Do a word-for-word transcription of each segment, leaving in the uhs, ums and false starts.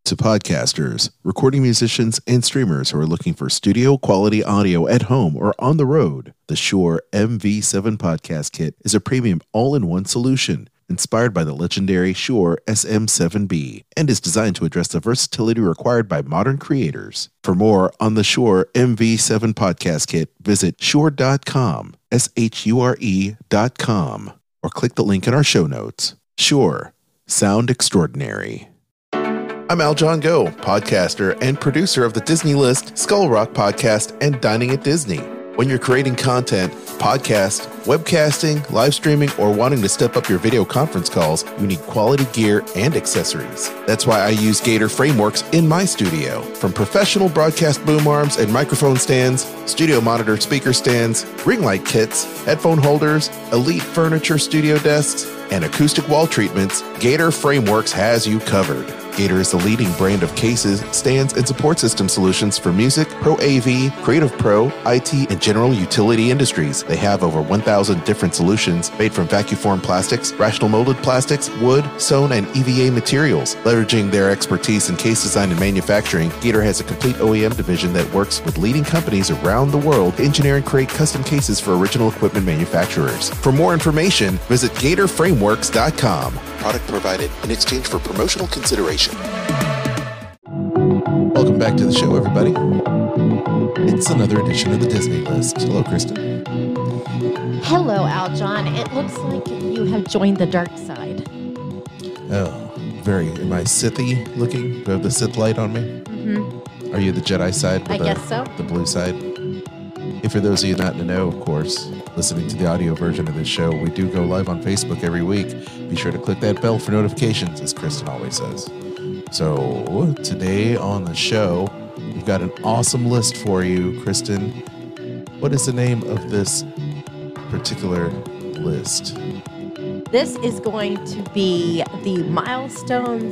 To podcasters, recording musicians, and streamers who are looking for studio quality audio at home or on the road, the Shure M V seven Podcast Kit is a premium all-in-one solution inspired by the legendary Shure S M seven B and is designed to address the versatility required by modern creators. For more on the Shure M V seven Podcast Kit, visit shure dot com, S H U R E dot com, or click the link in our show notes. Shure, sound extraordinary. I'm Al John Go, podcaster and producer of the Disney List, Skull Rock Podcast, and Dining at Disney. When you're creating content, podcast, webcasting, live streaming, or wanting to step up your video conference calls, you need quality gear and accessories. That's why I use Gator Frameworks in my studio. From professional broadcast boom arms and microphone stands, studio monitor speaker stands, ring light kits, headphone holders, elite furniture studio desks, and acoustic wall treatments, Gator Frameworks has you covered. Gator is the leading brand of cases, stands, and support system solutions for music, Pro A V, Creative Pro, I T, and general utility industries. They have over one thousand different solutions made from vacuum-formed plastics, rational molded plastics, wood, sewn, and E V A materials. Leveraging their expertise in case design and manufacturing, Gator has a complete O E M division that works with leading companies around the world to engineer and create custom cases for original equipment manufacturers. For more information, visit gator frameworks dot com. Product provided in exchange for promotional consideration. Welcome back to the show, everybody. It's another edition of the Disney List. Hello, Kristen. Hello, Al John. It looks like you have joined the dark side. Oh, very. Am I Sithy looking? Do I have the Sith light on me? Mm-hmm. Are you the Jedi side? I the, guess so. The blue side? And for those of you not to know, of course, listening to the audio version of this show, we do go live on Facebook every week. Be sure to click that bell for notifications, as Kristen always says. So today on the show, we've got an awesome list for you. Kristen, what is the name of this particular list? This is going to be the milestones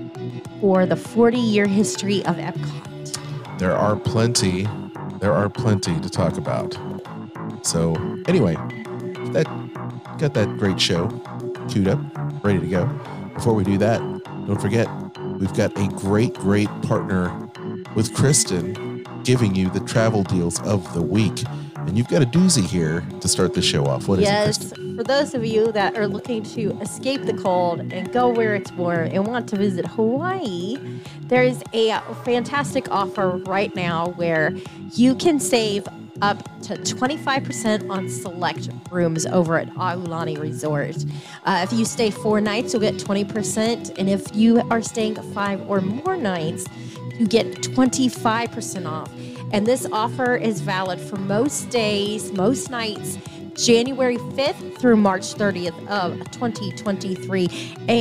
for the forty-year history of Epcot. There are plenty, there are plenty to talk about. So anyway, that got that great show queued up, ready to go. Before we do that, don't forget, we've got a great, great partner with Kristen giving you the travel deals of the week. And you've got a doozy here to start the show off. What yes, is it, Kristen? For those of you that are looking to escape the cold and go where it's warm and want to visit Hawaii, there is a fantastic offer right now where you can save up to twenty-five percent on select rooms over at Aulani Resort. Uh, if you stay four nights, you'll get twenty percent. And if you are staying five or more nights, you get twenty-five percent off. And this offer is valid for most days, most nights, January fifth through March thirtieth of twenty twenty-three.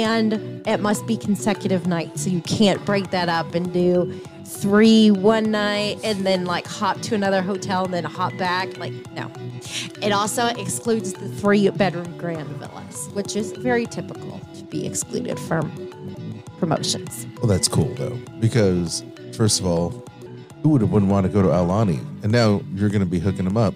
And it must be consecutive nights, so you can't break that up and do three one night and then like hop to another hotel and then hop back. Like, no. It also excludes the three bedroom grand villas, which is very typical to be excluded from promotions. Well, that's cool though, because first of all, who would wouldn't want to go to Aulani? And now you're going to be hooking them up.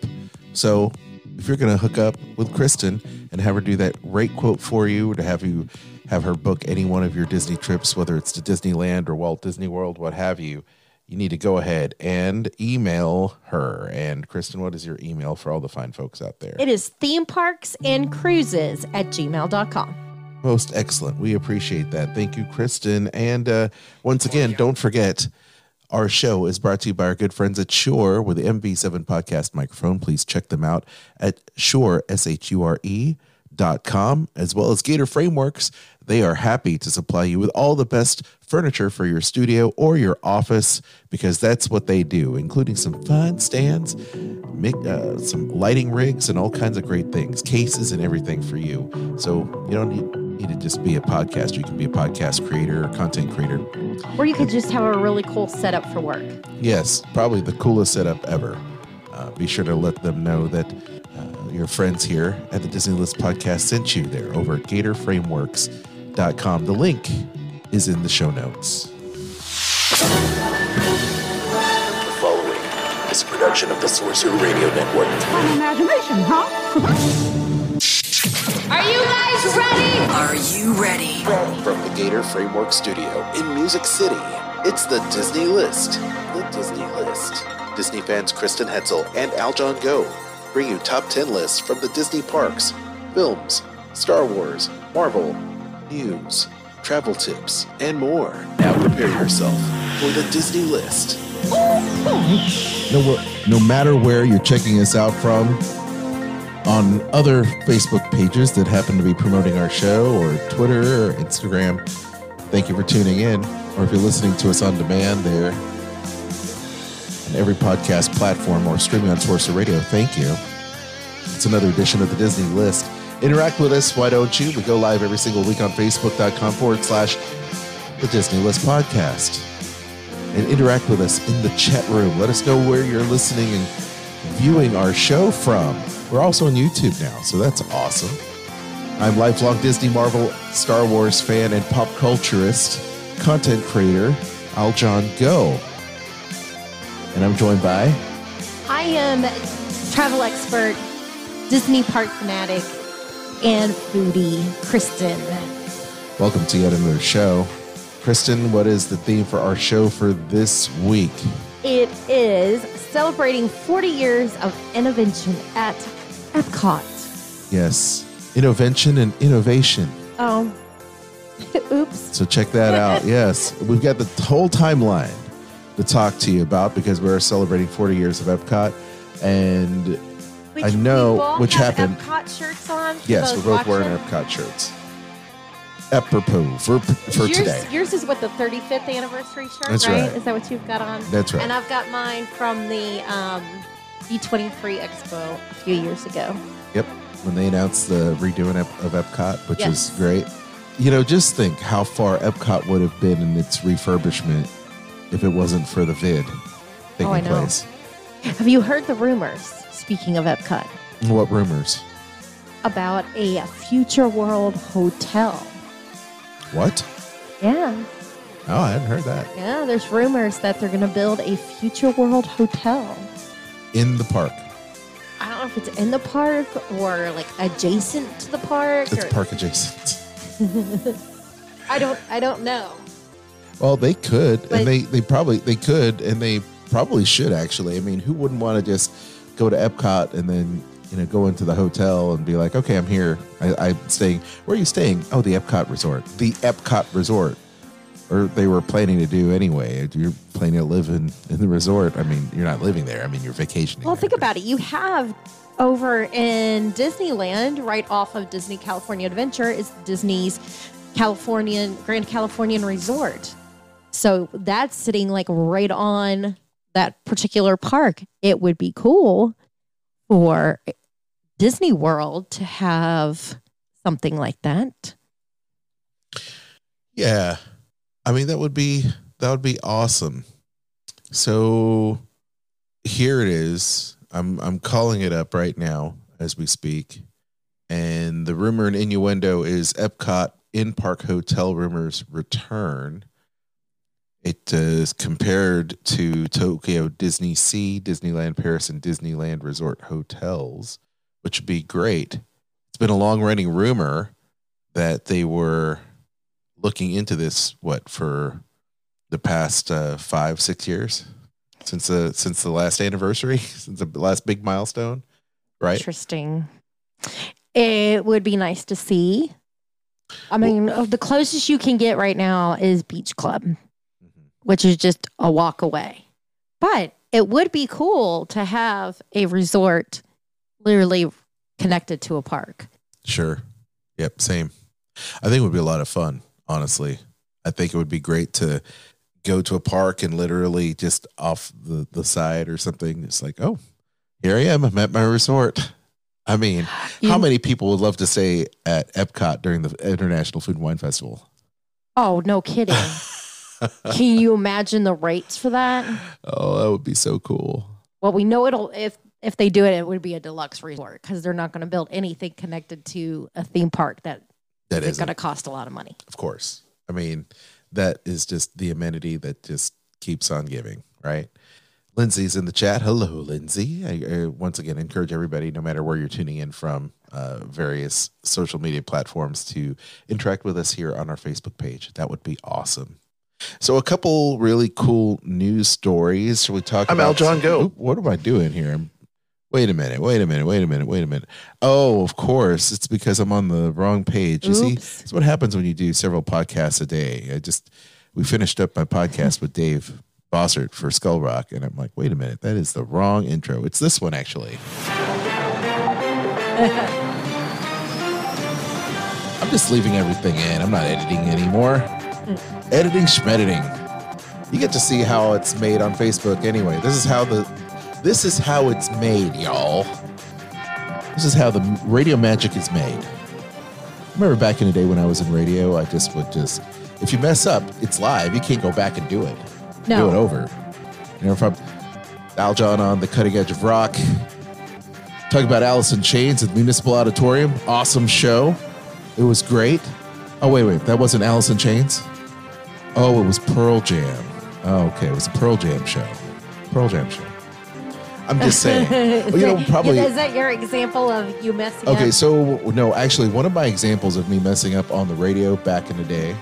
So if you're going to hook up with Kristen and have her do that rate quote for you, to have you have her book any one of your Disney trips, whether it's to Disneyland or Walt Disney World, what have you, you need to go ahead and email her. And Kristen, what is your email for all the fine folks out there? It is theme parks and cruises at gmail dot com. Most excellent. We appreciate that. Thank you, Kristen. And uh, once again, don't forget, our show is brought to you by our good friends at Shure with the M V seven podcast microphone. Please check them out at Shure, S H U R E dot com, as well as Gator Frameworks. They are happy to supply you with all the best furniture for your studio or your office, because that's what they do, including some fun stands, uh, some lighting rigs, and all kinds of great things, cases and everything for you. So you don't need, need to just be a podcaster. You can be a podcast creator or content creator. Or you could just have a really cool setup for work. Yes, probably the coolest setup ever. Uh, be sure to let them know that uh, your friends here at the Disney List podcast sent you there over at gator frameworks dot com. The link is in the show notes. The following is a production of the Sorcerer Radio Network. Fun imagination, huh? Are you guys ready? Are you ready? From the Gator Framework Studio in Music City, it's the Disney List. The Disney List. Disney fans Kristen Hetzel and Aljon Go bring you top ten lists from the Disney parks, films, Star Wars, Marvel, news, travel tips, and more. Now prepare yourself for the Disney List. No, no matter where you're checking us out from, on other Facebook pages that happen to be promoting our show, or Twitter or Instagram, thank you for tuning in. Or if you're listening to us on demand there on every podcast platform or streaming on Sorcerer Radio, thank you. It's another edition of the Disney List. Interact with us, why don't you? We go live every single week on Facebook.com forward slash the Disney List Podcast. And interact with us in the chat room. Let us know where you're listening and viewing our show from. We're also on YouTube now, so that's awesome. I'm lifelong Disney, Marvel, Star Wars fan and pop culturist, content creator, Aljon Go. And I'm joined by... I am travel expert, Disney park fanatic, and foodie, Kristen. Welcome to yet another show. Kristen, what is the theme for our show for this week? It is celebrating forty years of innovation at Epcot. Yes, innovation and innovation. Oh, oops. So check that out. Yes, we've got the whole timeline to talk to you about because we're celebrating forty years of Epcot. And Which I know we both which have happened. Epcot shirts on. for Yes, those we're both watching. wearing Epcot shirts. Apropos for for yours, today. Yours is what, the thirty-fifth anniversary shirt, That's right? right. Is that what you've got on? That's right. And I've got mine from the um, B twenty-three Expo a few years ago. Yep, when they announced the redoing of, of Epcot, which Yes. was great. You know, just think how far Epcot would have been in its refurbishment if it wasn't for the vid taking Oh, I know. place. Have you heard the rumors, speaking of Epcot, What rumors? about a future world hotel? What? Yeah. Oh, I hadn't heard that. Yeah, there's rumors that they're going to build a future world hotel. In the park. I don't know if it's in the park or like adjacent to the park. It's or, park adjacent. I don't. I don't know. Well, they could, But- and they, they probably they could, and they probably should actually. I mean, who wouldn't want to just go to Epcot and then you know go into the hotel and be like, okay, I'm here. I, I'm staying. Where are you staying? Oh, the Epcot Resort. The Epcot Resort, or they were planning to do anyway. You're planning to live in, in the resort. I mean, you're not living there. I mean, you're vacationing. Well, there, think but- about it. You have over in Disneyland, right off of Disney California Adventure, is Disney's Californian Grand Californian Resort. So that's sitting like right on that particular park. It would be cool for Disney World to have something like that. Yeah. I mean, that would be that would be awesome. So here it is. I'm I'm calling it up right now as we speak. And the rumor and innuendo is Epcot in-park hotel rumors return. It is compared to Tokyo Disney Sea, Disneyland Paris, and Disneyland Resort hotels, which would be great. It's been a long-running rumor that they were looking into this, what, for the past uh, five, six years? Since the since the last anniversary, since the last big milestone, right? Interesting. It would be nice to see. I mean, the closest you can get right now is Beach Club, which is just a walk away. But it would be cool to have a resort literally connected to a park. Sure. Yep. Same. I think it would be a lot of fun, honestly. I think it would be great to go to a park and literally just off the, the side or something. It's like, oh, here I am. I'm at my resort. I mean, You- how many people would love to stay at Epcot during the International Food and Wine Festival? Oh, no kidding. Can you imagine the rates for that? Oh, that would be so cool. Well, we know it'll, if if they do it, it would be a deluxe resort because they're not going to build anything connected to a theme park that That is is, going to cost a lot of money. of course. I mean, that is just the amenity that just keeps on giving, right? Lindsay's in the chat. Hello, Lindsay. I, I once again encourage everybody, no matter where you're tuning in from, uh, various social media platforms to interact with us here on our Facebook page. That would be awesome. So a couple really cool news stories. Should we talk I'm about? Al John Go. Oop, what am I doing here? I'm, wait a minute. Wait a minute. Wait a minute. Wait a minute. Oh, of course. It's because I'm on the wrong page. You Oops. see, it's what happens when you do several podcasts a day. I just we finished up my podcast with Dave Bossert for Skull Rock, and I'm like, wait a minute. That is the wrong intro. It's this one actually. I'm just leaving everything in. I'm not editing anymore. Editing, schmediting. You get to see how it's made on Facebook anyway. This is how the this is how it's made, y'all. This is how the radio magic is made. Remember back in the day when I was in radio, I just would just if you mess up, it's live. You can't go back and do it. No. Do it over. You know, from Al John on the cutting edge of rock. Talking about Alice in Chains at the Municipal Auditorium. Awesome show. It was great. Oh, wait, wait. That wasn't Alice in Chains? Oh, it was Pearl Jam. Oh, okay. It was a Pearl Jam show. Pearl Jam show. I'm just saying. Well, you know, probably. Is that your example of you messing up? Okay, so no, actually, one of my examples of me messing up on the radio back in the day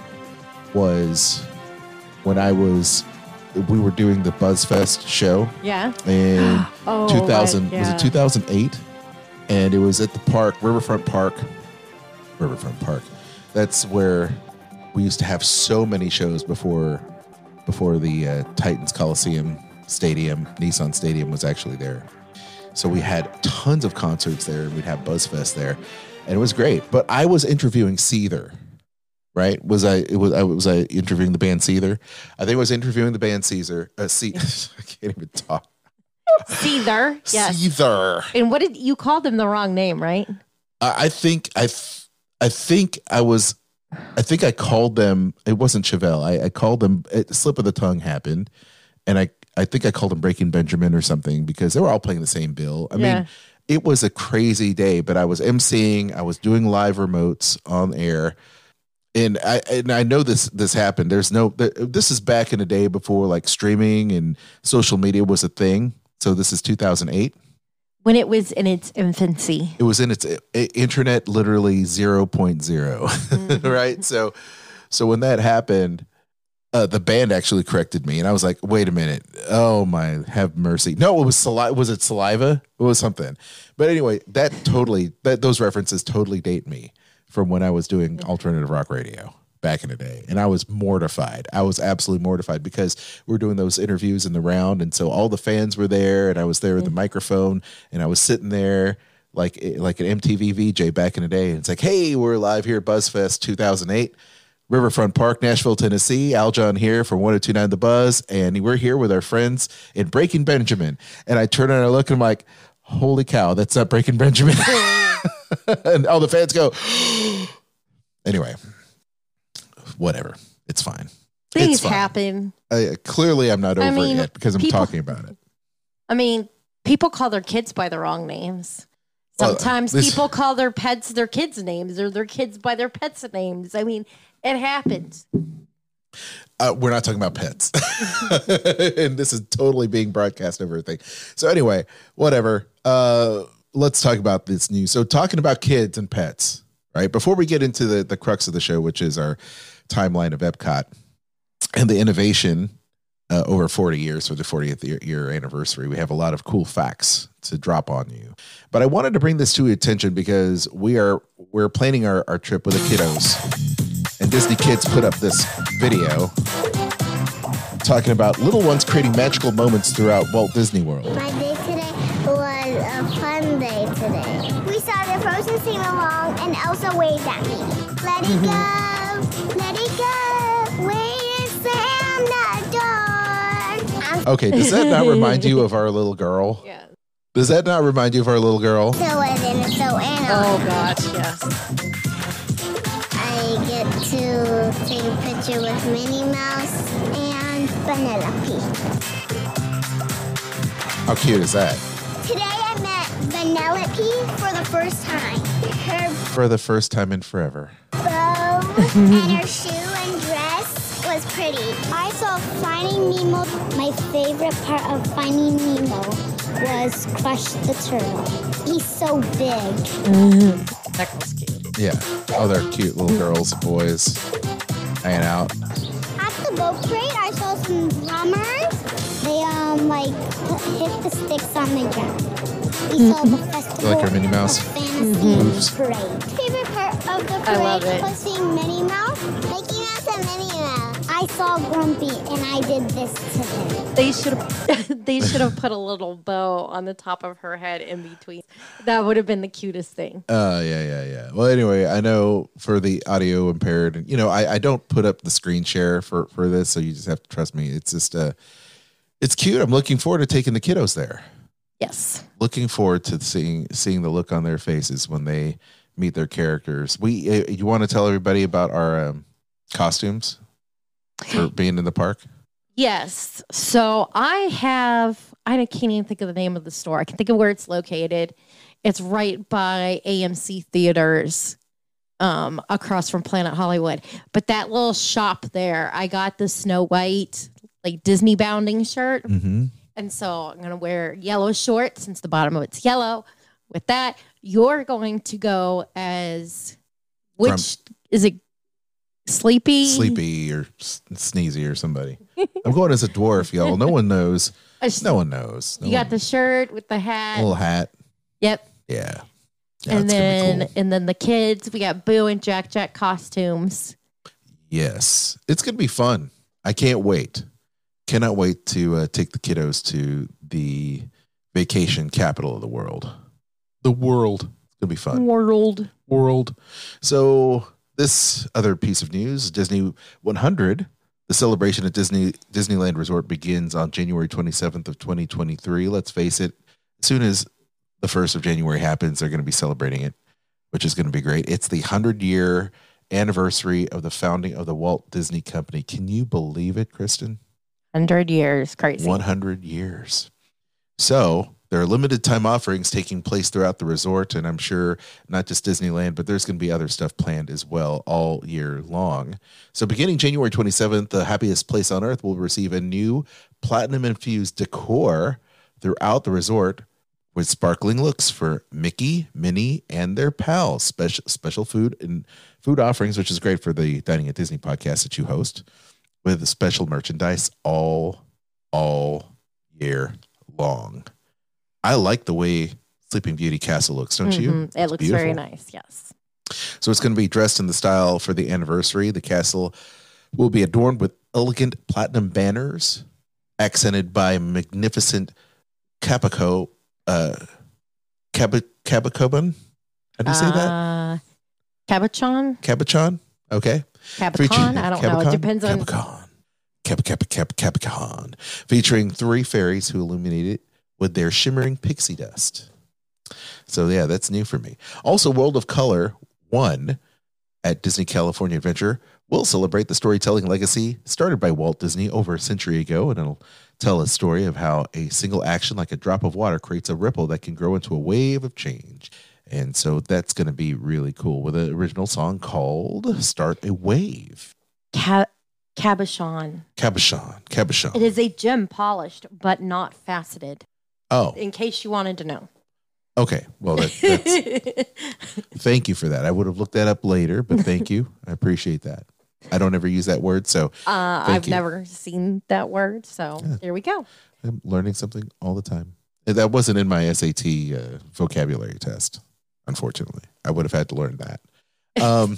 was when I was, we were doing the BuzzFest show. Yeah. In Oh, two thousand, right, was yeah. it two thousand eight? And it was at the park, Riverfront Park. Riverfront Park. That's where we used to have so many shows before before the uh, Titans Coliseum Stadium, Nissan Stadium was actually there. So we had tons of concerts there, and we'd have BuzzFest there, and it was great. But I was interviewing Seether, right? Was I? It was I was I interviewing the band Seether? I think I was interviewing the band Caesar. Uh, C- I can't even talk. Seether. Yes. Seether. And what did you call them the wrong name, right? I I think I, th- I think I was, I think I called them. It wasn't Chevelle. I, I called them. A slip of the tongue happened, and I, I think I called them Breaking Benjamin or something because they were all playing the same bill. I Yeah. mean, it was a crazy day. But I was emceeing. I was doing live remotes on air, and I and I know this this happened. There's no. This is back in the day before like streaming and social media was a thing. So this is two thousand eight. When it was in its infancy. It was in its uh, internet literally zero point zero, mm-hmm. right? So, so when that happened, uh, the band actually corrected me, and I was like, "Wait a minute! Oh my, have mercy!" No, it was saliva. Was it saliva? It was something. But anyway, that totally that those references totally date me from when I was doing alternative rock radio back in the day, and I was mortified. I was absolutely mortified because we were doing those interviews in the round, and so all the fans were there, and I was there with the microphone, and I was sitting there like like an M T V V J back in the day, and it's like, hey, we're live here at BuzzFest two thousand eight, Riverfront Park, Nashville, Tennessee. Al John here from one oh two point nine The Buzz, and we're here with our friends in Breaking Benjamin. And I turn and I look, and I'm like, holy cow, that's not Breaking Benjamin. And all the fans go, anyway. Whatever. It's fine. Things it's fine. happen. Uh, clearly, I'm not over I mean, it yet because I'm people- talking about it. I mean, people call their kids by the wrong names. Well, Sometimes this- people call their pets their kids' names or their kids by their pets' names. I mean, it happens. Uh, we're not talking about pets. And this is totally being broadcast over everything. So anyway, whatever. Uh, let's talk about this news. So talking about kids and pets, right? Before we get into the, the crux of the show, which is our timeline of Epcot and the innovation uh, over forty years for the fortieth year, year anniversary, we have a lot of cool facts to drop on you. But I wanted to bring this to your attention because we are we're planning our, our trip with the kiddos, and Disney Kids put up this video talking about little ones creating magical moments throughout Walt Disney World. My day today was a fun day today. We saw the Frozen sing along and Elsa waved at me. Let it go, let it go, wait and slam the door. I'm Okay, does that not remind you of our little girl? Yeah. Does that not remind you of our little girl? so and so and Oh gosh, yes. I get to take a picture with Minnie Mouse and Vanellope. How cute is that? Today I met Vanellope for the first time. Her For the first time in forever. bow and her shoe and dress was pretty. I saw Finding Nemo. My favorite part of Finding Nemo was Crush the Turtle. He's so big. That was cute. Yeah. Oh, they're cute little girls, boys, hanging out. At the boat parade, I saw some drummers. They um like hit the sticks on the ground. We saw the festival. Like your Minnie Mouse of Fantasy moves. Parade. Favorite part of the I love parade it. was seeing Minnie Mouse, Mickey Mouse, and Minnie Mouse. I saw Grumpy, and I did this to him. They should have they should have put a little bow on the top of her head in between. That would have been the cutest thing. Uh, yeah, yeah, yeah. Well, anyway, I know for the audio impaired, you know, I, I don't put up the screen share for, for this, so you just have to trust me. It's just, uh, it's cute. I'm looking forward to taking the kiddos there. Yes. Looking forward to seeing seeing the look on their faces when they meet their characters. We, uh, you want to tell everybody about our um, costumes for being in the park? Yes. So I have, I can't even think of the name of the store. I can think of where it's located. It's right by A M C Theaters, um, across from Planet Hollywood. But that little shop there, I got the Snow White, like Disney bounding shirt. Mm-hmm. And so I'm going to wear yellow shorts since the bottom of it's yellow. With that, you're going to go as, which, From- is it Sleepy? Sleepy or s- Sneezy or somebody. I'm going as a dwarf, y'all. No one knows. A sh- No one knows. No you got one- the shirt with the hat. little hat. Yep. Yeah. Yeah, and it's gonna be then cool. and then the kids, we got Boo and Jack Jack costumes. Yes, it's gonna be fun. I can't wait. Cannot wait to uh, take the kiddos to the vacation capital of the world. The world. It's gonna be fun. World. World. So this other piece of news: Disney one hundred. The celebration at Disney Disneyland Resort begins on January twenty-seventh of twenty twenty-three. Let's face it, as soon as the first of January happens, they're going to be celebrating it, which is going to be great. It's the hundred-year anniversary of the founding of the Walt Disney Company. Can you believe it, Kristen? Hundred years. Crazy. one hundred years. So there are limited time offerings taking place throughout the resort, and I'm sure not just Disneyland, but there's going to be other stuff planned as well all year long. So beginning January twenty-seventh, the happiest place on earth will receive a new platinum-infused decor throughout the resort with sparkling looks for Mickey, Minnie, and their pals. Special special food and food offerings, which is great for the Dining at Disney podcast that you host, with special merchandise all all year long. I like the way Sleeping Beauty Castle looks, don't you? Mhm. It It's looks very beautiful. nice. Yes. So it's going to be dressed in the style for the anniversary. The castle will be adorned with elegant platinum banners, accented by magnificent capico, uh, cab- cabicoban. How do you say that? Uh, Cabochon? Cabochon? Okay. Cabicon? I don't know. It depends on. Cabicon. Cap, cap, cap, Cabicon. Featuring three fairies who illuminate it with their shimmering pixie dust. So, yeah, that's new for me. Also, World of Color one at Disney California Adventure will celebrate the storytelling legacy started by Walt Disney over a century ago, and it'll tell a story of how a single action like a drop of water creates a ripple that can grow into a wave of change. And so that's going to be really cool with an original song called Start a Wave. Ca- Cabochon. Cabochon. Cabochon. It is a gem polished, but not faceted, Oh, in case you wanted to know. okay. Well, that, that's, thank you for that. I would have looked that up later, but thank you. I appreciate that. I don't ever use that word, so Uh, Thank I've you. never seen that word, so Yeah. there we go. I'm learning something all the time. That wasn't in my S A T uh, vocabulary test, unfortunately. I would have had to learn that. Um,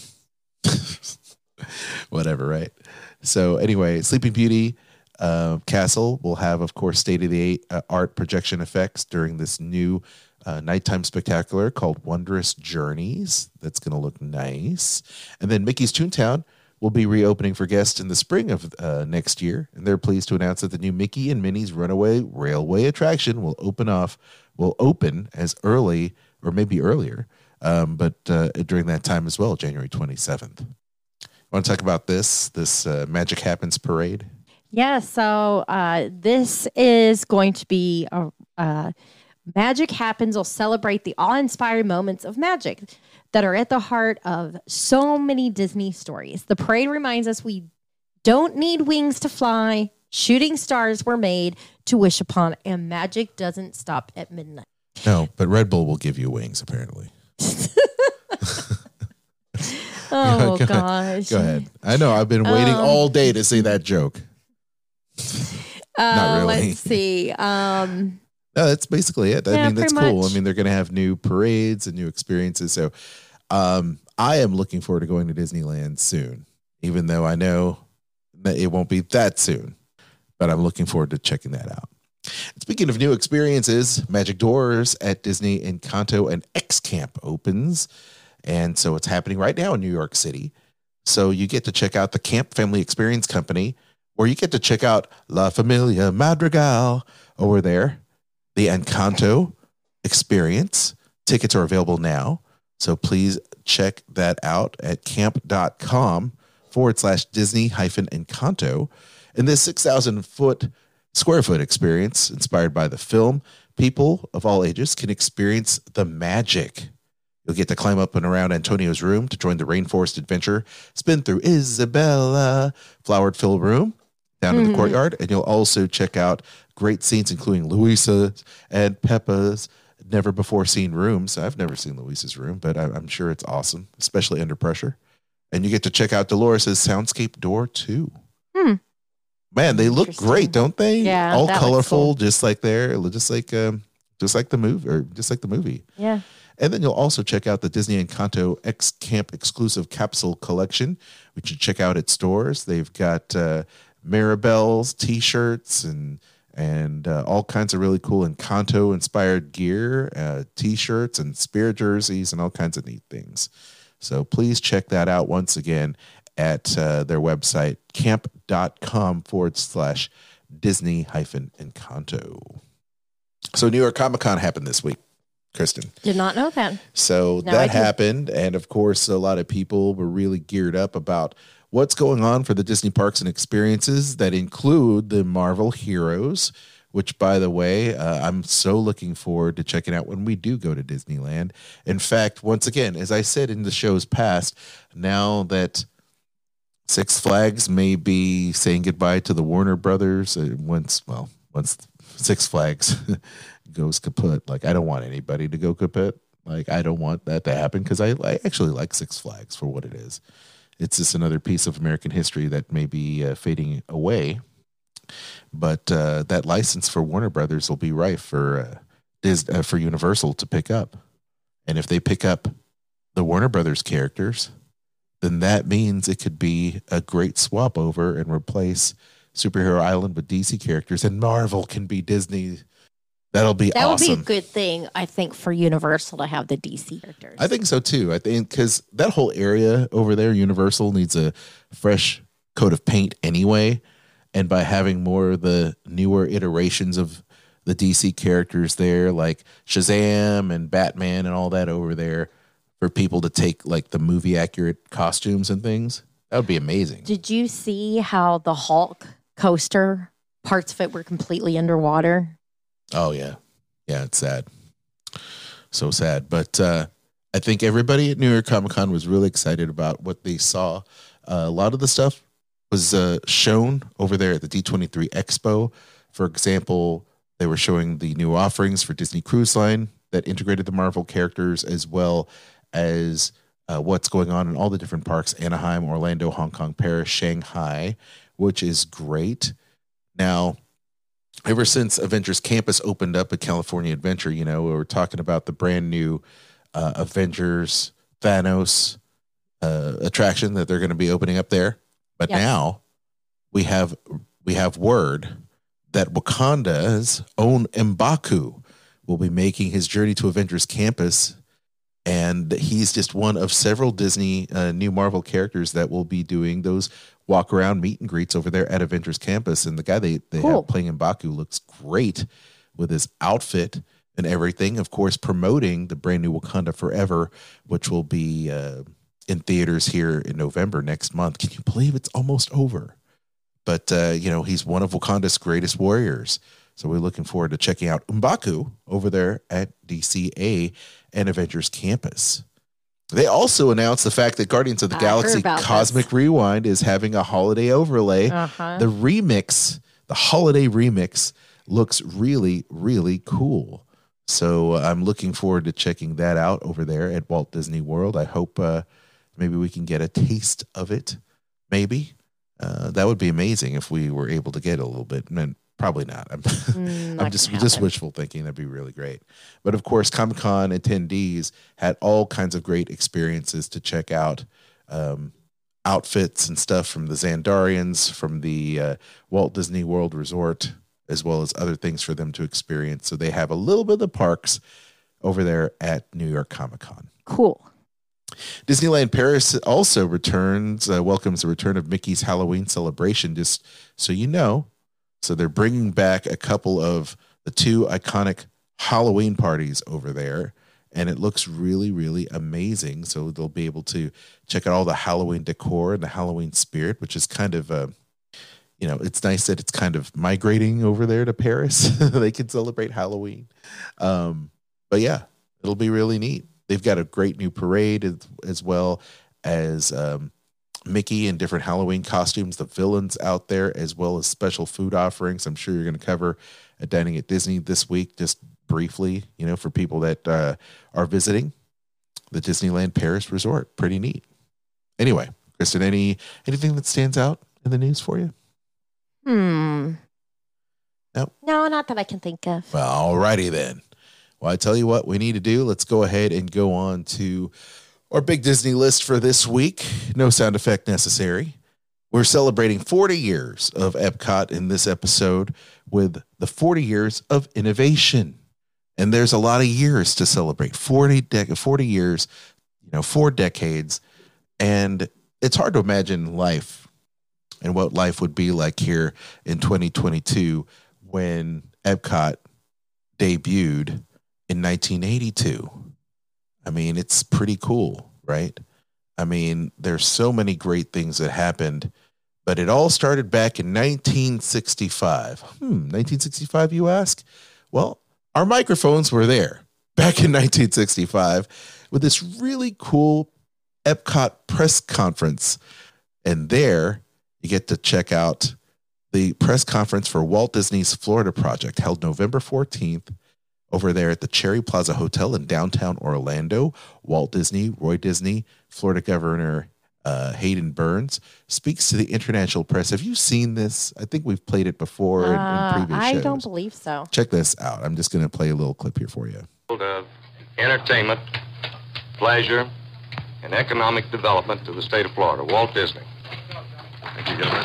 whatever, right? So anyway, Sleeping Beauty uh, Castle will have, of course, state-of-the-art projection effects during this new uh, nighttime spectacular called Wondrous Journeys. That's going to look nice. And then Mickey's Toontown will be reopening for guests in the spring of uh, next year, and they're pleased to announce that the new Mickey and Minnie's Runaway Railway attraction will open off will open as early or maybe earlier, um, but uh, during that time as well, January twenty-seventh. Want to talk about this this uh, Magic Happens parade? Yeah, so uh, this is going to be a, uh, Magic Happens will celebrate the awe-inspiring moments of magic that are at the heart of so many Disney stories. The parade reminds us we don't need wings to fly, Shooting stars were made to wish upon, and magic doesn't stop at midnight. No, but Red Bull will give you wings, apparently. Oh, go gosh. Ahead. Go ahead. I know. I've been waiting Um, all day to say that joke. Uh, Not really. Let's see. Um, No, that's basically it. I Yeah, mean, that's pretty cool. much. I mean, they're going to have new parades and new experiences. So um, I am looking forward to going to Disneyland soon, even though I know that it won't be that soon. But I'm looking forward to checking that out. Speaking of new experiences, Magic Doors at Disney Encanto and X Camp opens. And so it's happening right now in New York City. So you get to check out the Camp Family Experience Company, where you get to check out La Familia Madrigal over there, the Encanto experience. Tickets are available now. So please check that out at camp.com forward slash Disney hyphen Encanto. In this six thousand foot square foot experience inspired by the film, people of all ages can experience the magic. You'll get to climb up and around Antonio's room to join the rainforest adventure, spin through Isabella flowered-filled room down in the courtyard, and you'll also check out great scenes, including Luisa's and Peppa's never-before-seen rooms. I've never seen Luisa's room, but I- I'm sure it's awesome, especially under pressure. And you get to check out Dolores' Soundscape Door, too. Hmm. Man, they look Interesting. great, don't they? Yeah, all that looks colorful, cool. just like there, just like um, just like the movie, or just like the movie. yeah. And then you'll also check out the Disney Encanto X Camp exclusive capsule collection, which you check out at stores. They've got uh, Maribel's T-shirts and and uh, all kinds of really cool Encanto inspired gear, uh, T-shirts and spirit jerseys and all kinds of neat things. So please check that out once again at uh, their website, camp.com forward slash Disney hyphen Encanto. So New York Comic Con happened this week, Kristen. Did not know that. So No, I that did. happened. And of course, a lot of people were really geared up about what's going on for the Disney parks and experiences that include the Marvel heroes, which, by the way, uh, I'm so looking forward to checking out when we do go to Disneyland. In fact, once again, as I said in the show's past, now that Six Flags may be saying goodbye to the Warner Brothers, uh, once, well, once Six Flags goes kaput, like I don't want anybody to go kaput. Like I don't want that to happen because I, I actually like Six Flags for what it is. It's just another piece of American history that may be uh, fading away. But uh, that license for Warner Brothers will be rife for uh, Dis- uh, for Universal to pick up. And if they pick up the Warner Brothers characters, then that means it could be a great swap over and replace Superhero Island with D C characters, and Marvel can be Disney. That'll be That awesome. would be a good thing, I think, for Universal to have the D C characters. I think so too. I think because that whole area over there, Universal needs a fresh coat of paint anyway. And by having more of the newer iterations of the D C characters there, like Shazam and Batman and all that over there, for people to take like the movie accurate costumes and things, that would be amazing. Did you see how the Hulk coaster, parts of it were completely underwater? Oh yeah. Yeah, it's sad. So sad. But uh, I think everybody at New York Comic Con was really excited about what they saw. Uh, a lot of the stuff was uh, shown over there at the D twenty-three Expo. For example, they were showing the new offerings for Disney Cruise Line that integrated the Marvel characters, as well as uh, what's going on in all the different parks, Anaheim, Orlando, Hong Kong, Paris, Shanghai, which is great. Now, ever since Avengers Campus opened up at California Adventure, you know, we were talking about the brand new uh, Avengers Thanos uh, attraction that they're going to be opening up there. But Yes. now we have we have word that Wakanda's own M'Baku will be making his journey to Avengers Campus, and he's just one of several Disney uh, new Marvel characters that will be doing those walk around meet and greets over there at Avengers Campus. And the guy they, they Cool. have playing M'Baku looks great with his outfit and everything. Of course, promoting the brand new Wakanda Forever, which will be uh, in theaters here in November next month. Can you believe it's almost over? But, uh, you know, he's one of Wakanda's greatest warriors. So we're looking forward to checking out M'Baku over there at D C A and Avengers Campus. They also announced the fact that Guardians of the I Galaxy heard about Cosmic this. Rewind is having a holiday overlay. Uh-huh. The remix, the holiday remix looks really, really cool. So uh, I'm looking forward to checking that out over there at Walt Disney World. I hope uh, maybe we can get a taste of it. Maybe. Uh, that would be amazing if we were able to get a little bit. And probably not. I'm, Mm, I'm not just gonna just happen. wishful thinking. That'd be really great. But of course, Comic-Con attendees had all kinds of great experiences to check out. Um, outfits and stuff from the Xandarians, from the uh, Walt Disney World Resort, as well as other things for them to experience. So they have a little bit of the parks over there at New York Comic-Con. Cool. Disneyland Paris also returns, uh, welcomes the return of Mickey's Halloween celebration, just so you know. So they're bringing back a couple of the two iconic Halloween parties over there, and it looks really, really amazing. So they'll be able to check out all the Halloween decor and the Halloween spirit, which is kind of, uh, you know, it's nice that it's kind of migrating over there to Paris. They can celebrate Halloween. Um, but yeah, it'll be really neat. They've got a great new parade as, as well as um, Mickey in different Halloween costumes, the villains out there, as well as special food offerings. I'm sure you're going to cover at Dining at Disney this week, just briefly, you know, for people that uh, are visiting the Disneyland Paris Resort. Pretty neat. Anyway, Kristen, any anything that stands out in the news for you? Hmm. Nope. No, not that I can think of. Well, all righty then. Well, I tell you what we need to do. Let's go ahead and go on to our big Disney list for this week. No sound effect necessary. We're celebrating forty years of Epcot in this episode with the forty years of innovation. And there's a lot of years to celebrate. forty, de- forty years, you know, four decades. And it's hard to imagine life and what life would be like here in twenty twenty-two when Epcot debuted in nineteen eighty-two. I mean, it's pretty cool, right? I mean, there's so many great things that happened, but it all started back in nineteen sixty-five. Hmm, nineteen sixty-five, you ask? Well, our microphones were there back in nineteen sixty-five with this really cool Epcot press conference. And there you get to check out the press conference for Walt Disney's Florida project held November fourteenth over there at the Cherry Plaza Hotel in downtown Orlando. Walt Disney, Roy Disney, Florida Governor uh, Hayden Burns speaks to the international press. Have you seen this? I think we've played it before in, in Uh, previous I shows. don't believe so. Check this out. I'm just going to play a little clip here for you. Of entertainment, pleasure, and economic development to the state of Florida. Walt Disney. Thank you, gentlemen.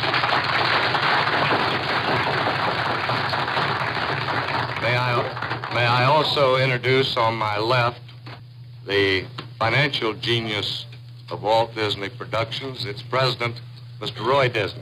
May I, may I also introduce on my left the financial genius of Walt Disney Productions, its president, Mister Roy Disney.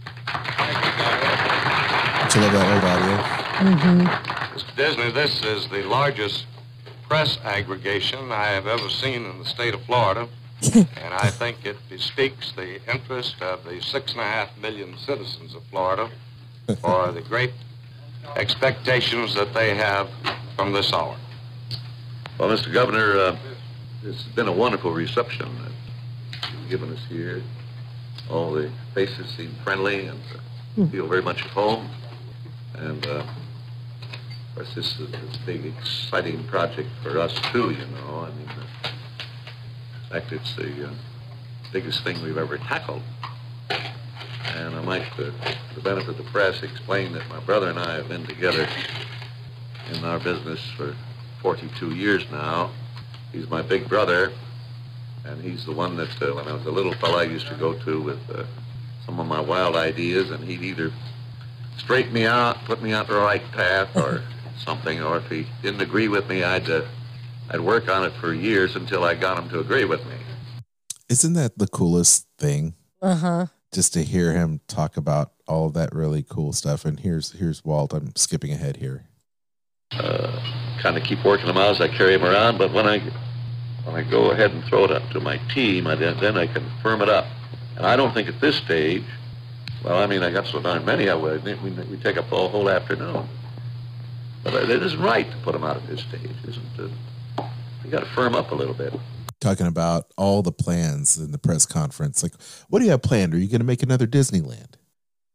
Don't you love that old audio? Mister Disney, this is the largest press aggregation I have ever seen in the state of Florida, and I think it bespeaks the interest of the six and a half million citizens of Florida for the great expectations that they have from this hour. Well, Mister Governor, uh, it's been a wonderful reception that you've given us here. All the faces seem friendly and uh, feel very much at home. And, uh, of course, this is a big, exciting project for us, too, you know. I mean, uh, in fact, it's the uh, biggest thing we've ever tackled. And I might, uh, for the benefit of the press, explain that my brother and I have been together in our business for forty-two years now. He's my big brother, and he's the one that, uh, when I was a little fella, I used to go to with uh, some of my wild ideas, and he'd either straighten me out, put me on the right path, or something, or if he didn't agree with me, I'd, uh, I'd work on it for years until I got him to agree with me. Isn't that the coolest thing? Uh-huh. Just to hear him talk about all of that really cool stuff. And here's here's Walt. I'm skipping ahead here. Uh, kind of keep working them out as I carry them around, but when I when I go ahead and throw it up to my team, I, then, then I can firm it up. And I don't think at this stage, well, I mean, I got so darn many, I would, we, we take up the whole afternoon. But it isn't right to put them out at this stage, isn't it? You got to firm up a little bit. Talking about all the plans in the press conference. Like, what do you have planned? Are you going to make another Disneyland?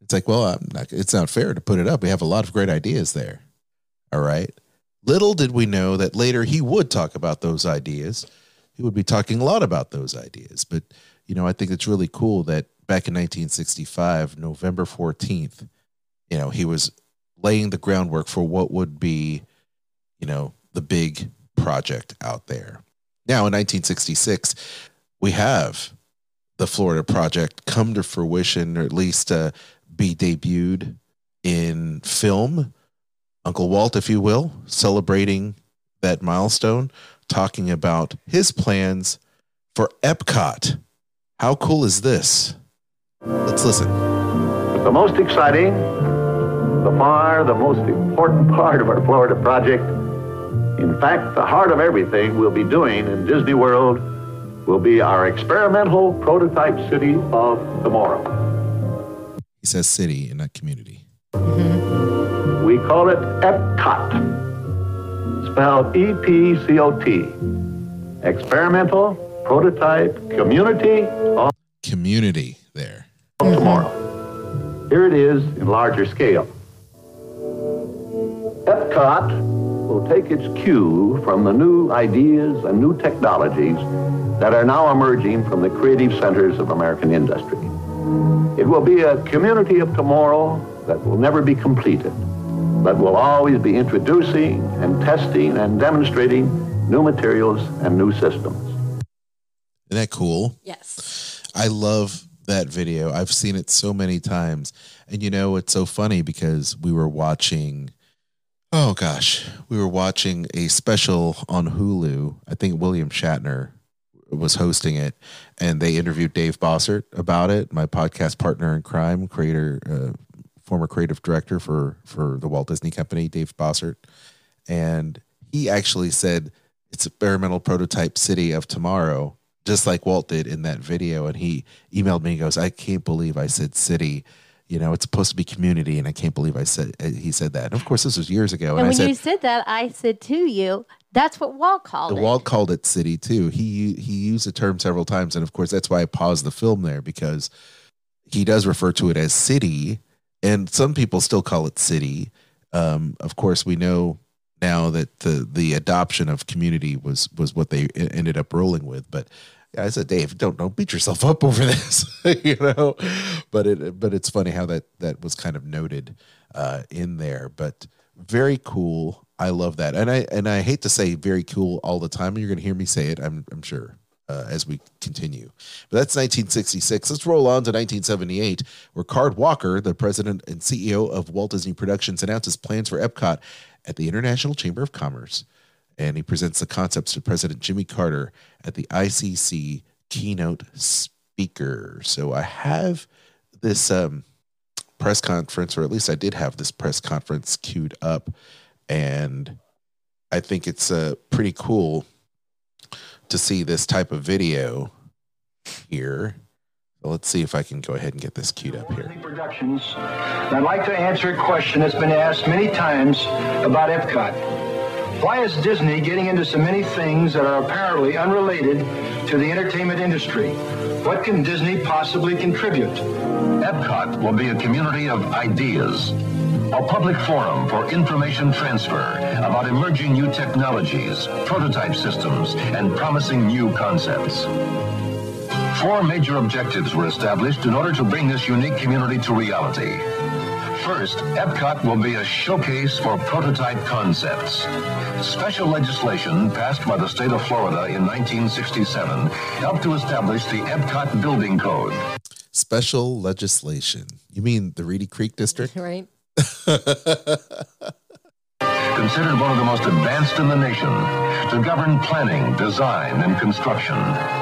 It's like, well, I'm not, it's not fair to put it up. We have a lot of great ideas there. All right. Little did we know that later he would talk about those ideas. He would be talking a lot about those ideas. But, you know, I think it's really cool that back in nineteen sixty-five, November fourteenth, you know, he was laying the groundwork for what would be, you know, the big project out there. Now, in nineteen sixty-six, we have the Florida Project come to fruition, or at least uh, be debuted in film. Uncle Walt, if you will, celebrating that milestone, talking about his plans for Epcot. How cool is this? Let's listen. The most exciting, the far the most important part of our Florida project, in fact, the heart of everything we'll be doing in Disney World, will be our experimental prototype city of tomorrow. He says city and not community. Mm-hmm. We call it Epcot, spelled E P C O T. Experimental prototype community of community there. Of tomorrow. Here it is in larger scale. Epcot will take its cue from the new ideas and new technologies that are now emerging from the creative centers of American industry. It will be a community of tomorrow that will never be completed, but will always be introducing and testing and demonstrating new materials and new systems. Isn't that cool? Yes. I love that video. I've seen it so many times. And you know, it's so funny because we were watching, oh gosh, we were watching a special on Hulu. I think William Shatner was hosting it, and they interviewed Dave Bossert about it, my podcast partner in crime, creator, uh, former creative director for, for the Walt Disney Company, Dave Bossert. And he actually said it's experimental prototype city of tomorrow, just like Walt did in that video. And he emailed me and goes, I can't believe I said city. You know, it's supposed to be community, and I can't believe I said he said that. And of course, this was years ago. And, and when I said, you said that, I said to you, that's what Walt called the it. Walt called it city too. He he used the term several times, and of course, that's why I paused the film there, because he does refer to it as city, and some people still call it city. Um, of course, we know now that the the adoption of community was was what they ended up rolling with, but. I said, Dave, don't don't beat yourself up over this, you know. But it but it's funny how that that was kind of noted uh, in there. But very cool. I love that, and I and I hate to say very cool all the time. And you're going to hear me say it, I'm I'm sure, uh, as we continue. But that's nineteen sixty-six. Let's roll on to nineteen seventy-eight, where Card Walker, the president and C E O of Walt Disney Productions, announces plans for Epcot at the International Chamber of Commerce. And he presents the concepts to President Jimmy Carter at the I C C keynote speaker. So I have this um, press conference, or at least I did have this press conference queued up. And I think it's uh, pretty cool to see this type of video here. So let's see if I can go ahead and get this queued up here. Productions. I'd like to answer a question that's been asked many times about Epcot. Why is Disney getting into so many things that are apparently unrelated to the entertainment industry? What can Disney possibly contribute? Epcot will be a community of ideas, a public forum for information transfer about emerging new technologies, prototype systems, and promising new concepts. Four major objectives were established in order to bring this unique community to reality. First, Epcot will be a showcase for prototype concepts. Special legislation passed by the state of Florida in nineteen sixty-seven helped to establish the Epcot Building Code. Special legislation. You mean the Reedy Creek District? Right. Considered one of the most advanced in the nation to govern planning, design, and construction.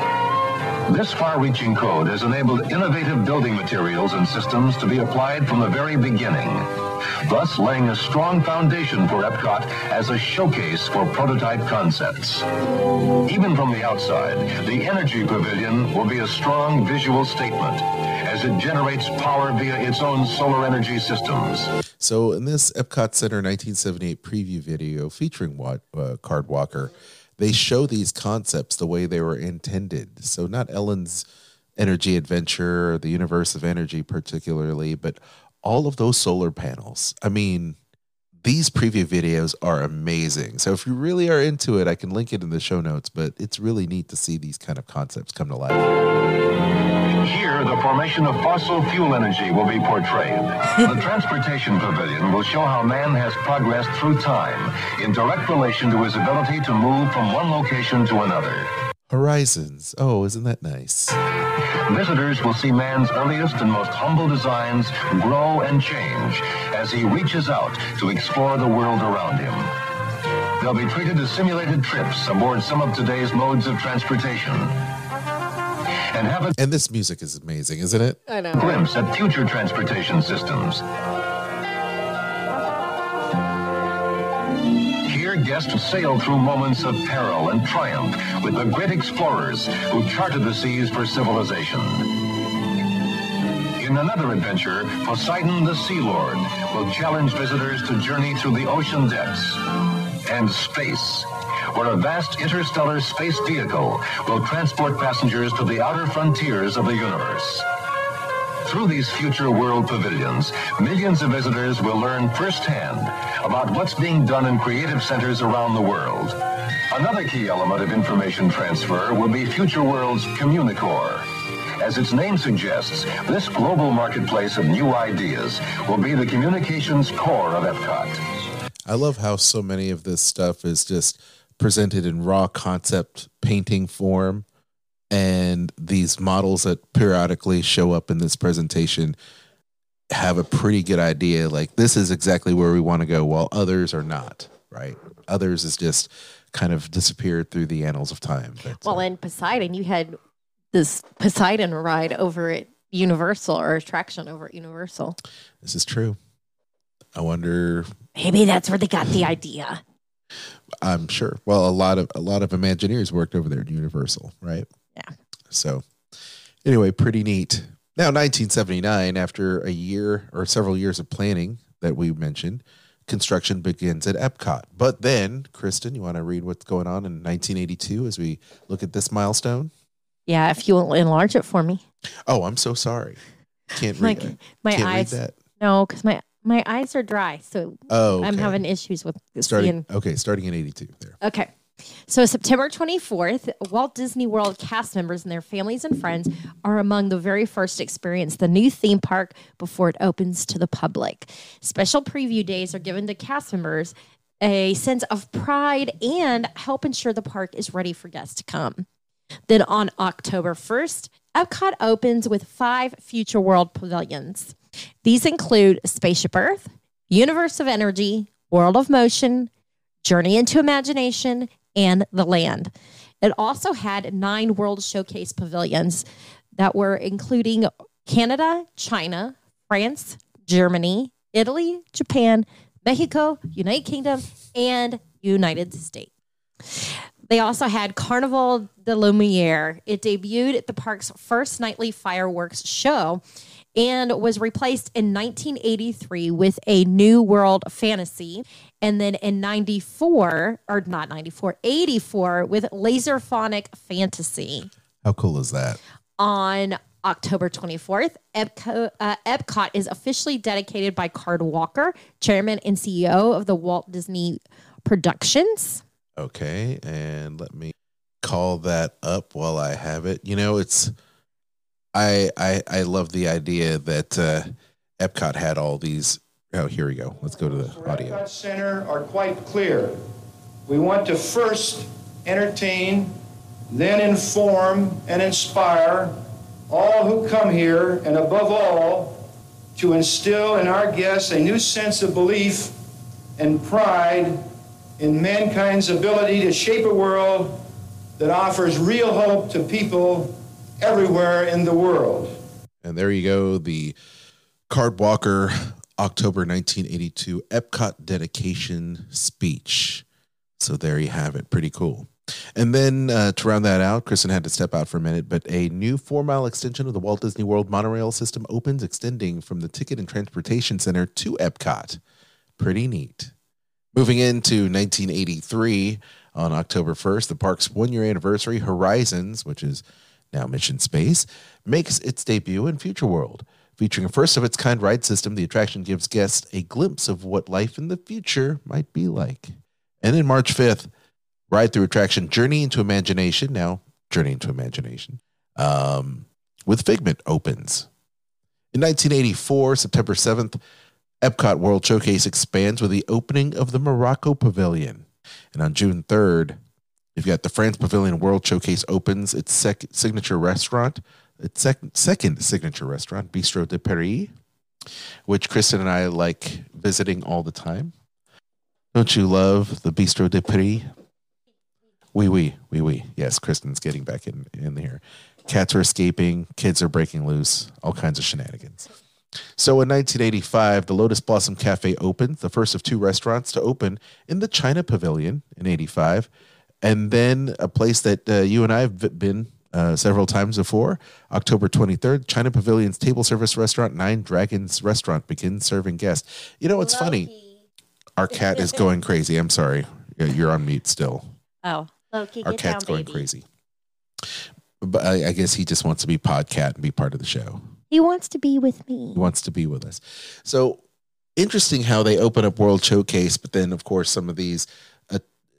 This far-reaching code has enabled innovative building materials and systems to be applied from the very beginning, thus laying a strong foundation for Epcot as a showcase for prototype concepts. Even from the outside, the Energy Pavilion will be a strong visual statement as it generates power via its own solar energy systems. So in this Epcot Center nineteen seventy-eight preview video featuring uh, Card Walker, they show these concepts the way they were intended. So not Ellen's Energy Adventure or the Universe of Energy particularly, but all of those solar panels. I mean, these preview videos are amazing. So if you really are into it, I can link it in the show notes, but it's really neat to see these kind of concepts come to life. Here, the formation of fossil fuel energy will be portrayed. The Transportation Pavilion will show how man has progressed through time in direct relation to his ability to move from one location to another. Horizons. Oh, isn't that nice? Visitors will see man's earliest and most humble designs grow and change as he reaches out to explore the world around him. They'll be treated as simulated trips aboard some of today's modes of transportation. And have a and this music is amazing, isn't it? I know. glimpse at future transportation systems. Here, guests sail through moments of peril and triumph with the great explorers who charted the seas for civilization. In another adventure, Poseidon the Sea Lord will challenge visitors to journey through the ocean depths and space, where a vast interstellar space vehicle will transport passengers to the outer frontiers of the universe. Through these future world pavilions, millions of visitors will learn firsthand about what's being done in creative centers around the world. Another key element of information transfer will be Future World's Communicore. As its name suggests, this global marketplace of new ideas will be the communications core of Epcot. I love how so many of this stuff is just presented in raw concept painting form. And these models that periodically show up in this presentation have a pretty good idea. Like, this is exactly where we want to go, while others are not, right? Others is just kind of disappeared through the annals of time. But, Well, uh, in Poseidon, you had this Poseidon ride over at Universal, or attraction over at Universal. this is true. I wonder. Maybe that's where they got the idea. I'm sure. Well, a lot of a lot of Imagineers worked over there at Universal, right? Yeah. So, anyway, pretty neat. Now, nineteen seventy-nine, after a year or several years of planning that we mentioned, construction begins at Epcot. But then, Kristen, you want to read what's going on in nineteen eighty-two as we look at this milestone? Yeah, if you will enlarge it for me. Oh, I'm so sorry. Can't read, Like, my can't eyes. read that. No, because my, my eyes are dry. So Oh, I'm okay. having issues with this starting. being. Okay, starting in eighty-two. There. Okay. So September twenty-fourth, Walt Disney World cast members and their families and friends are among the very first to experience the new theme park before it opens to the public. Special preview days are given to cast members a sense of pride and help ensure the park is ready for guests to come. Then on October first, Epcot opens with five Future World pavilions. These include Spaceship Earth, Universe of Energy, World of Motion, Journey into Imagination, and The Land. It also had nine World Showcase pavilions that were including Canada, China, France, Germany, Italy, Japan, Mexico, United Kingdom, and United States. They also had Carnival de Lumiere. It debuted at the park's first nightly fireworks show and was replaced in nineteen eighty-three with a New World Fantasy. And then in ninety-four, or not ninety-four, eighty-four with Laserphonic Fantasy. How cool is that? On October twenty-fourth, Epcot, uh, Epcot is officially dedicated by Card Walker, chairman and C E O of the Walt Disney Productions. Okay, and let me call that up while I have it. You know, it's I I I love the idea that uh, Epcot had all these. Oh, here we go. Let's go to the audio. Epcot Center are quite clear. We want to first entertain, then inform and inspire all who come here, and above all, to instill in our guests a new sense of belief and pride in mankind's ability to shape a world that offers real hope to people everywhere in the world. And there you go, the Card Walker October nineteen eighty-two Epcot dedication speech. So there you have it. Pretty cool. And then uh, to round that out, Kristen had to step out for a minute, but a new four-mile extension of the Walt Disney World monorail system opens, extending from the Ticket and Transportation Center to Epcot. Pretty neat. Moving into nineteen eighty-three, on October first, the park's one-year anniversary, Horizons, which is now Mission Space, makes its debut in Future World. Featuring a first-of-its-kind ride system, the attraction gives guests a glimpse of what life in the future might be like. And then March fifth, ride-through attraction Journey into Imagination, now Journey into Imagination, um, with Figment opens. In nineteen eighty-four, September seventh, Epcot World Showcase expands with the opening of the Morocco Pavilion. And on June third, you've got the France Pavilion World Showcase opens its sec- signature restaurant, its sec- second signature restaurant, Bistro de Paris, which Kristen and I like visiting all the time. Don't you love the Bistro de Paris? Oui, oui, oui, oui. Yes, Kristen's getting back in, in here. Cats are escaping, kids are breaking loose, all kinds of shenanigans. So in nineteen eighty-five, the Lotus Blossom Cafe opened, the first of two restaurants to open in the China Pavilion in eighty-five. And then a place that uh, you and I have been uh, several times before, October twenty-third, China Pavilion's table service restaurant, Nine Dragons Restaurant, begins serving guests. You know, it's Loki. funny. Our cat is going crazy. I'm sorry. You're on mute still. Oh, Loki, Our get cat's down, going baby. crazy. But I, I guess he just wants to be podcat and be part of the show. He wants to be with me. He wants to be with us. So interesting how they open up World Showcase, but then, of course, some of these, uh,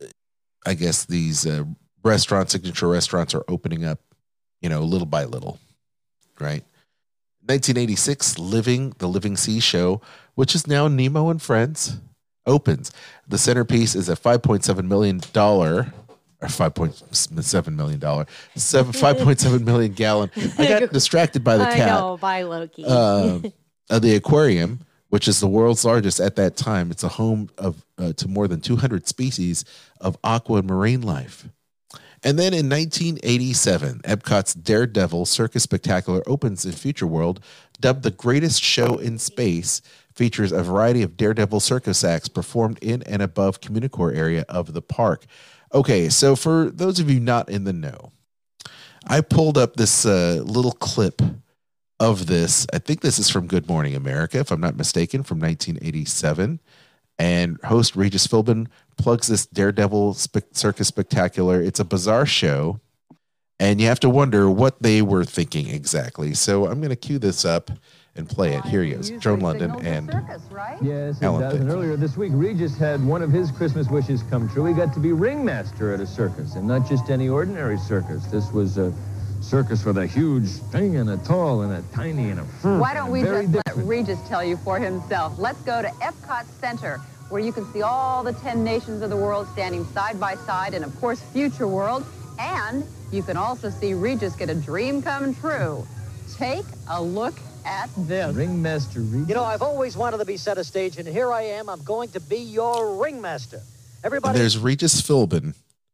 I guess, these uh, restaurants, signature restaurants are opening up, you know, little by little, right? nineteen eighty-six, Living, the Living Sea Show, which is now Nemo and Friends, opens. The centerpiece is a five point seven million dollars or five point seven million dollars, seven, five point seven million gallon. I got distracted by the cat. I know, by Loki. Uh, uh, the aquarium, which is the world's largest at that time. It's a home of uh, to more than two hundred species of aqua and marine life. And then in nineteen eighty-seven, Epcot's Daredevil Circus Spectacular opens in Future World, dubbed the greatest show in space, features a variety of Daredevil circus acts performed in and above Communicore area of the park. Okay, so for those of you not in the know, I pulled up this uh, little clip of this. I think this is from Good Morning America, if I'm not mistaken, from nineteen eighty-seven. And host Regis Philbin plugs this Daredevil Spe- Circus Spectacular. It's a bizarre show, and you have to wonder what they were thinking exactly. So I'm going to cue this up and play it. Here he is, Joan London and Yes, it Alan does. Thicke. And earlier this week, Regis had one of his Christmas wishes come true. He got to be ringmaster at a circus, and not just any ordinary circus. This was a circus with a huge thing and a tall and a tiny and a fur. Why don't we Very just different. let Regis tell you for himself? Let's go to Epcot Center, where you can see all the ten nations of the world standing side by side, and of course, Future World. And you can also see Regis get a dream come true. Take a look at this. Ringmaster Regis. You know, I've always wanted to be center stage, and here I am. I'm going to be your ringmaster. And Everybody. there's Regis Philbin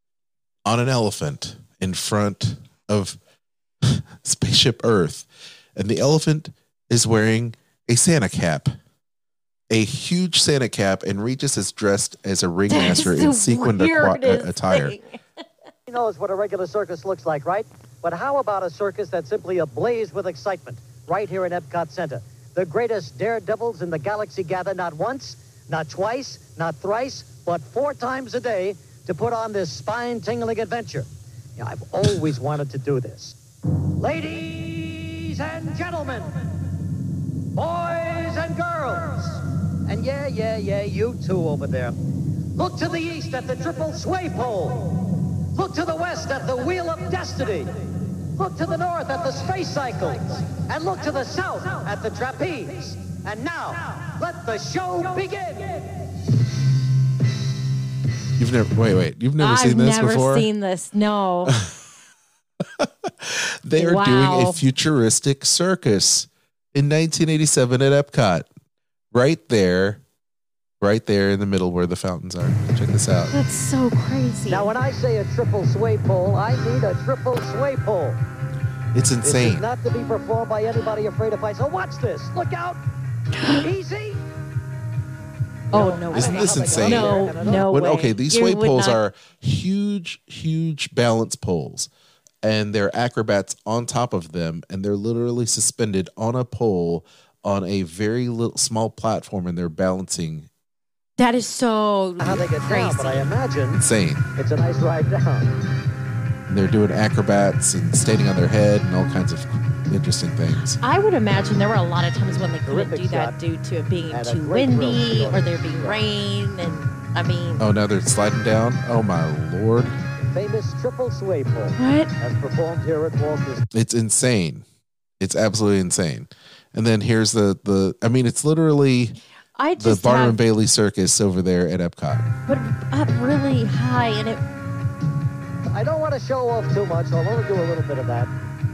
on an elephant in front of Spaceship Earth. And the elephant is wearing a Santa cap. A huge Santa cap, and Regis is dressed as a ringmaster in the sequined aqua- weirdest uh, attire. thing. He knows what a regular circus looks like, right? But how about a circus that's simply ablaze with excitement right here in Epcot Center? The greatest daredevils in the galaxy gather not once, not twice, not thrice, but four times a day to put on this spine-tingling adventure. You know, I've always wanted to do this. Ladies and gentlemen, boys and girls, and yeah, yeah, yeah, you too over there. Look to the east at the triple sway pole. Look to the west at the Wheel of Destiny. Look to the north at the Space Cycles. And look to the south at the Trapeze. And now, let the show begin. You've never wait, wait. You've never I've seen this never before? seen this. No. They are Wow. doing a futuristic circus in nineteen eighty-seven at Epcot. Right there. Right there in the middle where the fountains are. Check this out. That's so crazy. Now, when I say a triple sway pole, I mean a triple sway pole. It's This insane. is not to be performed by anybody afraid of heights. So watch this. Look out. Easy. Oh, no. Isn't way. this insane? No, no When- way. okay, these You sway would poles not- are huge, huge balance poles. And they're acrobats on top of them. And they're literally suspended on a pole on a very little small platform. And they're balancing. That is so How they get crazy. down, but I imagine Insane. it's a nice ride down. And they're doing acrobats and standing on their head and all kinds of. interesting things. I would imagine there were a lot of times when they couldn't Terrific do that shot. due to it being And a too great throw windy for the or there being rain. And I mean, Oh, now they're sliding down. Oh my lord, Famous triple sway pull. What? As performed here at Walt Disney. it's insane. It's absolutely insane. And then here's the the. I mean, it's literally I the just Barnum have and Bailey Circus over there at Epcot. put up really high, and it. I don't want to show off too much. I'll only do a little bit of that.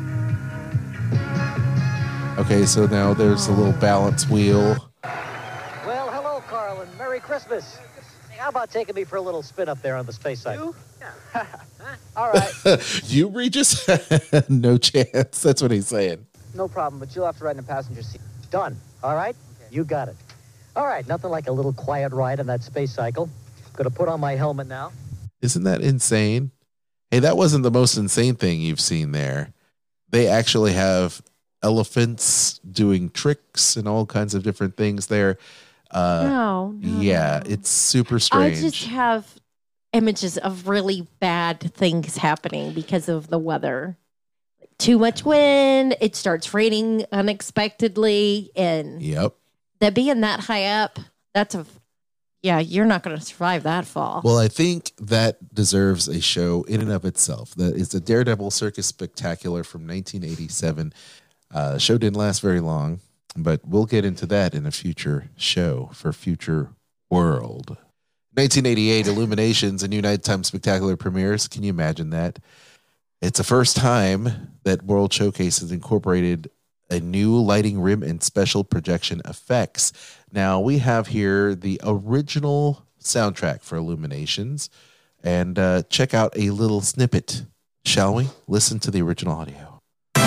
Okay, so now there's a little balance wheel. Well, hello, Carl, and Merry Christmas. How about taking me for a little spin up there on the space side? You? Yeah. All right. You, Regis? No chance. That's what he's saying. No problem, but you'll have to ride in the passenger seat. Done. All right? You got it. All right, nothing like a little quiet ride on that space cycle. Gonna put on my helmet now. Isn't that insane? Hey, that wasn't the most insane thing you've seen there. They actually have elephants doing tricks and all kinds of different things there. Uh, No, no, yeah, it's super strange. I just have images of really bad things happening because of the weather. Too much wind. It starts raining unexpectedly, and Yep. that being that high up, that's a yeah. You're not going to survive that fall. Well, I think that deserves a show in and of itself. That is the Daredevil Circus Spectacular from nineteen eighty-seven. Uh, the show didn't last very long, but we'll get into that in a future show for Future World. nineteen eighty-eight, Illuminations, a new nighttime spectacular premieres. Can you imagine that? It's the first time that World Showcase has incorporated a new lighting rim and special projection effects. Now, we have here the original soundtrack for Illuminations, and uh, check out a little snippet, shall we? Listen to the original audio.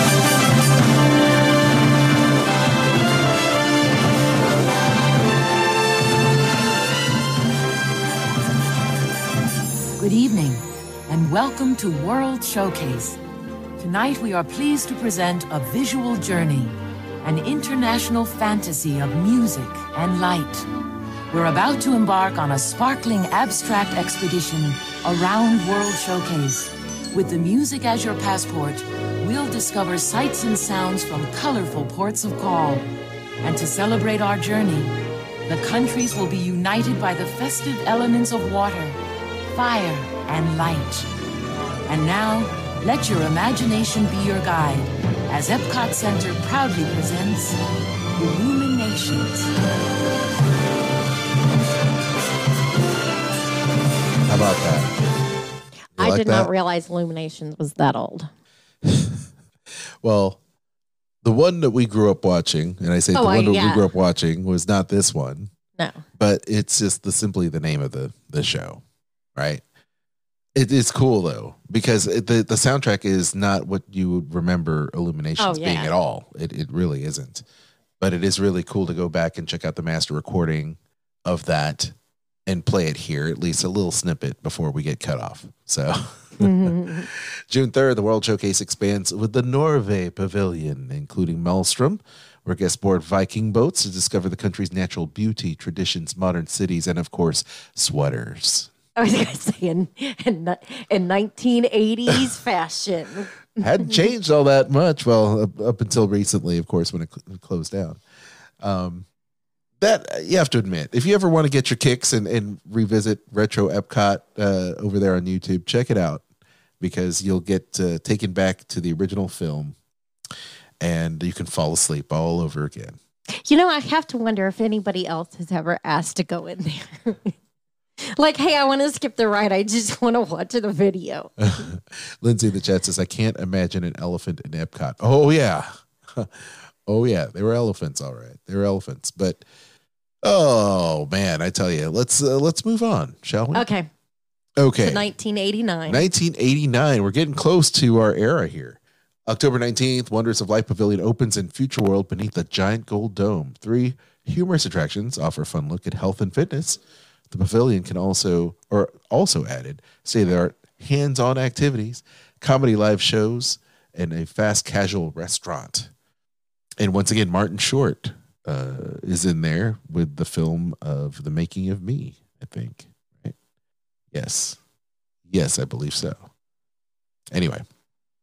Good evening, and welcome to World Showcase. Tonight we are pleased to present a visual journey, an international fantasy of music and light. We're about to embark on a sparkling abstract expedition around World Showcase. With the music as your passport, we'll discover sights and sounds from colorful ports of call. And to celebrate our journey, the countries will be united by the festive elements of water, fire, and light. And now, let your imagination be your guide as Epcot Center proudly presents Illuminations. How about that? You I like did that? not realize Illuminations was that old. Well, the one that we grew up watching, and I say Oh, the I- one that yeah. we grew up watching was not this one. No. But it's just the simply the name of the the show, right? It is cool though, because it, the the soundtrack is not what you would remember Illuminations Oh, yeah. being at all. It it really isn't. But it is really cool to go back and check out the master recording of that and play it here, at least a little snippet before we get cut off. So June third, the World Showcase expands with the Norway Pavilion, including Maelstrom, where guests board Viking boats to discover the country's natural beauty, traditions, modern cities, and of course, sweaters. I was going to say in, in in nineteen eighties fashion. Hadn't changed all that much. Well, up, up until recently, of course, when it cl- closed down. Um, that you have to admit, if you ever want to get your kicks and, and revisit Retro Epcot uh, over there on YouTube, check it out, because you'll get uh, taken back to the original film and you can fall asleep all over again. You know, I have to wonder if anybody else has ever asked to go in there. Like, hey, I want to skip the ride. I just want to watch the video. Lindsay in the chat says, I can't imagine an elephant in Epcot. Oh, yeah. Oh, yeah. They were elephants. All right. They were elephants. But, oh, man, I tell you, let's uh, let's move on, shall we? Okay. Okay. So nineteen eighty-nine. nineteen eighty-nine. We're getting close to our era here. October nineteenth, Wonders of Life Pavilion opens in Future World beneath the giant gold dome. Three humorous attractions offer a fun look at health and fitness. The pavilion can also, or also added, state-of-the-art hands-on activities, comedy live shows, and a fast casual restaurant. And once again, Martin Short uh, is in there with the film of The Making of Me, I think. Right? Yes. Yes, I believe so. Anyway,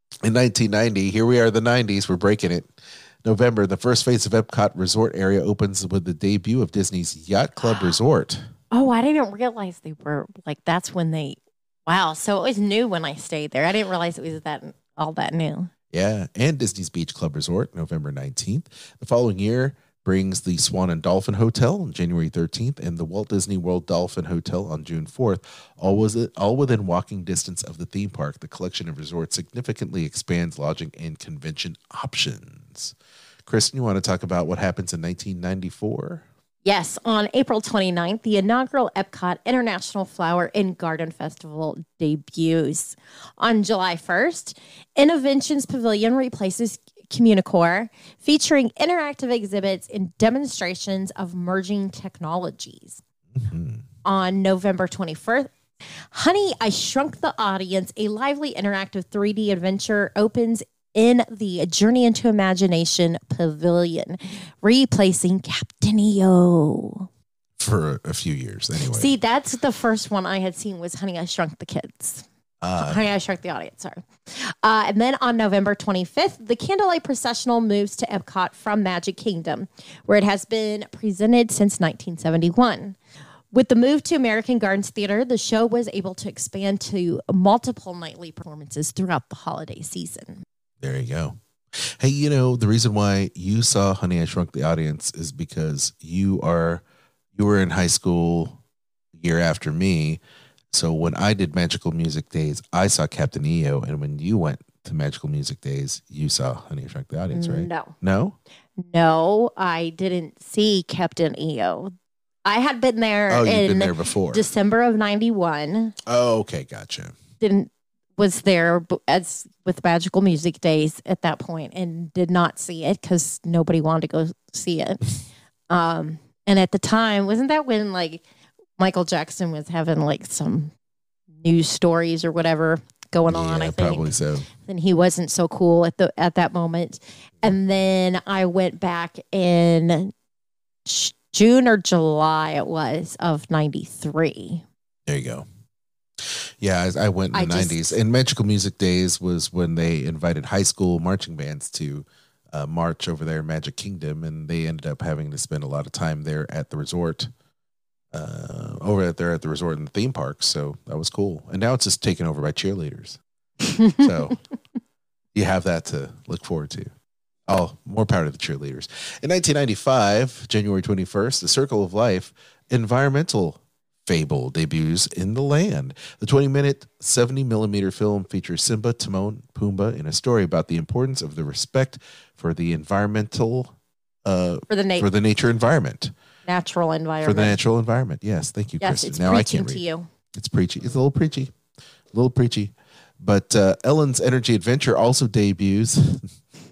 In nineteen ninety, here we are, the nineties, we're breaking it. November, the first phase of Epcot Resort area opens with the debut of Disney's Yacht Club Resort. Oh, I didn't realize they were, like, that's when they, wow. So it was new when I stayed there. I didn't realize it was that all that new. Yeah, and Disney's Beach Club Resort, November nineteenth. The following year brings the Swan and Dolphin Hotel on January thirteenth and the Walt Disney World Dolphin Hotel on June fourth. All, was it, all within walking distance of the theme park. The collection of resorts significantly expands lodging and convention options. Kristen, you want to talk about what happens in nineteen ninety-four? Yes, on April twenty-ninth, the inaugural Epcot International Flower and Garden Festival debuts. On July first, Innovations Pavilion replaces Communicore, featuring interactive exhibits and demonstrations of merging technologies. Mm-hmm. On November twenty-first, Honey, I Shrunk the Audience, a lively interactive three D adventure opens in the Journey into Imagination Pavilion, replacing Captain E O. For a few years, anyway. See, that's the first one I had seen was Honey, I Shrunk the Kids. Uh, Honey, I Shrunk the Audience, sorry. Uh, and then on November twenty-fifth, the Candlelight Processional moves to Epcot from Magic Kingdom, where it has been presented since nineteen seventy-one. With the move to American Gardens Theater, the show was able to expand to multiple nightly performances throughout the holiday season. There you go. Hey, you know, the reason why you saw Honey, I Shrunk the Audience is because you are you were in high school a year after me. So when I did Magical Music Days, I saw Captain E O. And when you went to Magical Music Days, you saw Honey, I Shrunk the Audience, right? No. No? No, I didn't see Captain E O. I had been there oh, you've in been there before. December of ninety-one. Oh, okay. Gotcha. Didn't was there as with Magical Music Days at that point and did not see it because nobody wanted to go see it. um, and at the time, wasn't that when like Michael Jackson was having like some news stories or whatever going on? Yeah, I think probably so. And he wasn't so cool at the at that moment. And then I went back in June or July, it was of ninety-three. There you go. Yeah, I, I went in the I nineties. just, and Magical Music Days was when they invited high school marching bands to uh, march over there in Magic Kingdom, and they ended up having to spend a lot of time there at the resort, uh, over there at the resort and the theme park. So that was cool. And now it's just taken over by cheerleaders. So you have that to look forward to. Oh, more power to the cheerleaders. In nineteen ninety-five, January twenty-first, The Circle of Life environmental fable debuts in the land. The twenty-minute, seventy millimeter film features Simba, Timon, Pumbaa in a story about the importance of the respect for the environmental, uh, for the, na- for the nature environment. Natural environment. For the natural environment. Yes, thank you, yes, Kristen. It's now I preaching can't read. to you. It's preachy. It's a little preachy. A little preachy. But uh, Ellen's Energy Adventure also debuts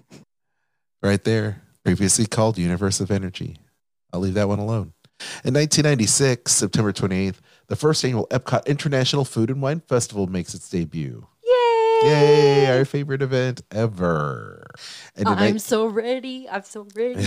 right there, previously called Universe of Energy. I'll leave that one alone. In nineteen ninety-six, September twenty-eighth, the first annual Epcot International Food and Wine Festival makes its debut. Yay! Yay! Our favorite event ever. And I'm ni- so ready. I'm so ready.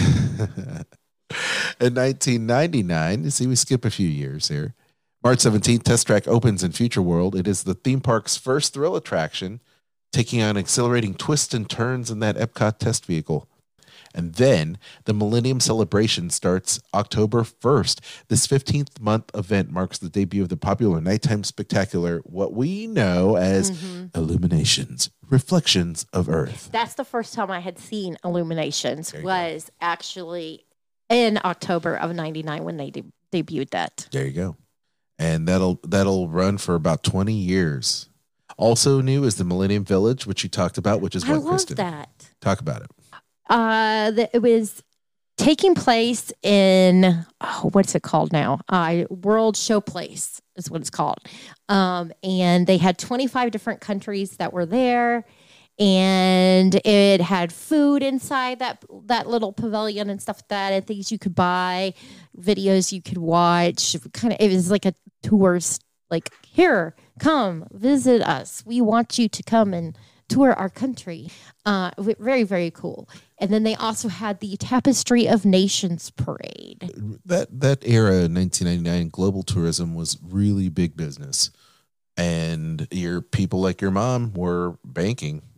In nineteen ninety-nine, you see, we skip a few years here. March seventeenth, Test Track opens in Future World. It is the theme park's first thrill attraction, taking on exhilarating twists and turns in that Epcot test vehicle. And then the Millennium Celebration starts October first. This fifteenth month event marks the debut of the popular nighttime spectacular, what we know as mm-hmm. Illuminations, Reflections of Earth. That's the first time I had seen Illuminations, was go. actually in October of ninety-nine when they de- debuted that. There you go. And that'll that'll run for about twenty years. Also new is the Millennium Village, which you talked about, which is what, I love Kristen? that. Talk about it. Uh, the, it was taking place in, oh, what's it called now? Uh, World Showplace is what it's called. Um, and they had twenty-five different countries that were there. And it had food inside that that little pavilion and stuff like that, and things you could buy, videos you could watch. Kind of, it was like a tours. Like, here, come visit us. We want you to come and tour our country. Uh, very, very cool. And then they also had the Tapestry of Nations parade. That that era, nineteen ninety-nine, global tourism was really big business, and your people like your mom were banking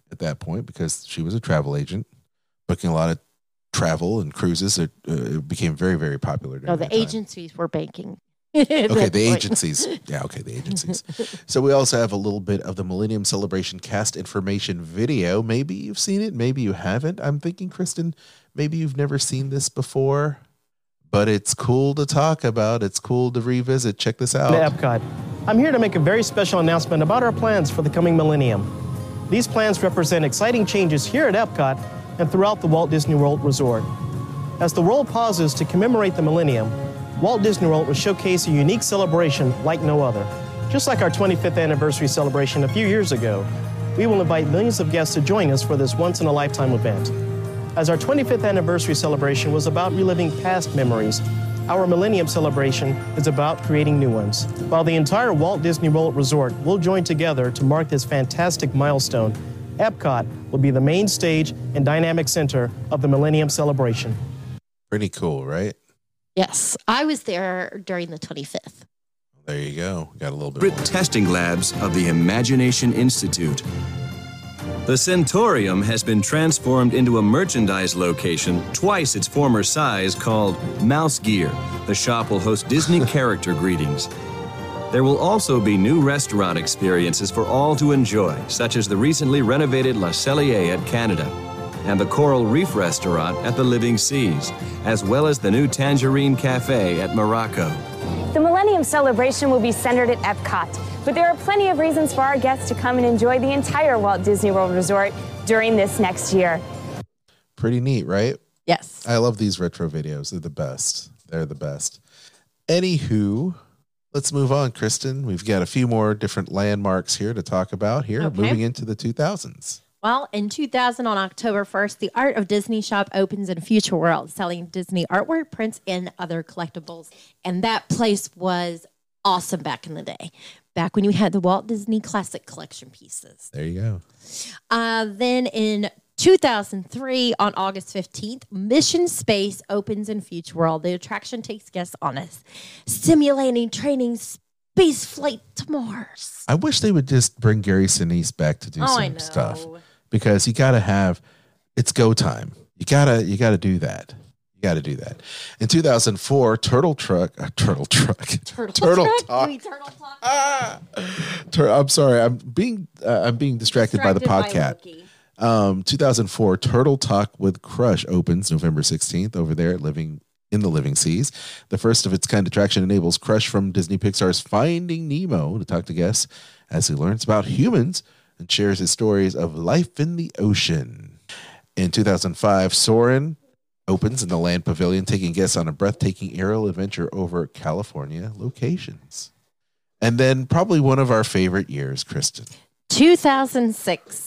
at that point because she was a travel agent, booking a lot of travel and cruises. It, uh, it became very, very popular. No, the that time. agencies were banking. Okay, the point. agencies. Yeah, okay, the agencies. So we also have a little bit of the Millennium Celebration cast information video. Maybe you've seen it, maybe you haven't. I'm thinking, Kristen, maybe you've never seen this before, but it's cool to talk about. It's cool to revisit. Check this out. Epcot. I'm here to make a very special announcement about our plans for the coming millennium. These plans represent exciting changes here at Epcot and throughout the Walt Disney World Resort. As the world pauses to commemorate the millennium, Walt Disney World will showcase a unique celebration like no other. Just like our twenty-fifth anniversary celebration a few years ago, we will invite millions of guests to join us for this once-in-a-lifetime event. As our twenty-fifth anniversary celebration was about reliving past memories, our Millennium Celebration is about creating new ones. While the entire Walt Disney World Resort will join together to mark this fantastic milestone, Epcot will be the main stage and dynamic center of the Millennium Celebration. Pretty cool, right? Yes, I was there during the twenty-fifth. There you go. Got a little bit Brit more. Testing labs of the Imagination Institute. The Centaurium has been transformed into a merchandise location twice its former size called Mouse Gear. The shop will host Disney character greetings. There will also be new restaurant experiences for all to enjoy, such as the recently renovated La Cellier at Canada and the Coral Reef Restaurant at the Living Seas, as well as the new Tangerine Cafe at Morocco. The Millennium Celebration will be centered at Epcot, but there are plenty of reasons for our guests to come and enjoy the entire Walt Disney World Resort during this next year. Pretty neat, right? Yes. I love these retro videos. They're the best. They're the best. Anywho, let's move on, Kristen. We've got a few more different landmarks here to talk about here, Okay. moving into the two thousands. Well, in two thousand, on October first, the Art of Disney shop opens in Future World, selling Disney artwork, prints, and other collectibles. And that place was awesome back in the day, back when you had the Walt Disney Classic Collection pieces. There you go. Uh, then in two thousand three, on August fifteenth, Mission Space opens in Future World. The attraction takes guests on a simulating training space flight to Mars. I wish they would just bring Gary Sinise back to do Oh, I some know. stuff, because you got to have, it's go time. You gotta, you gotta do that. You gotta do that. In two thousand four, Turtle Truck, uh, Turtle Truck, Turtle, Turtle Truck? Talk. You mean Turtle Talk? Ah! Tur- I'm sorry, I'm being, uh, I'm being distracted, by the Distracted by podcast. Loki. Um, two thousand four, Turtle Talk with Crush opens November sixteenth over there at Living in the Living Seas. The first of its kind attraction enables Crush from Disney Pixar's Finding Nemo to talk to guests as he learns about humans and shares his stories of life in the ocean. In two thousand five, Soarin' opens in the Land Pavilion, taking guests on a breathtaking aerial adventure over California locations. And then probably one of our favorite years, Kristen. two thousand six.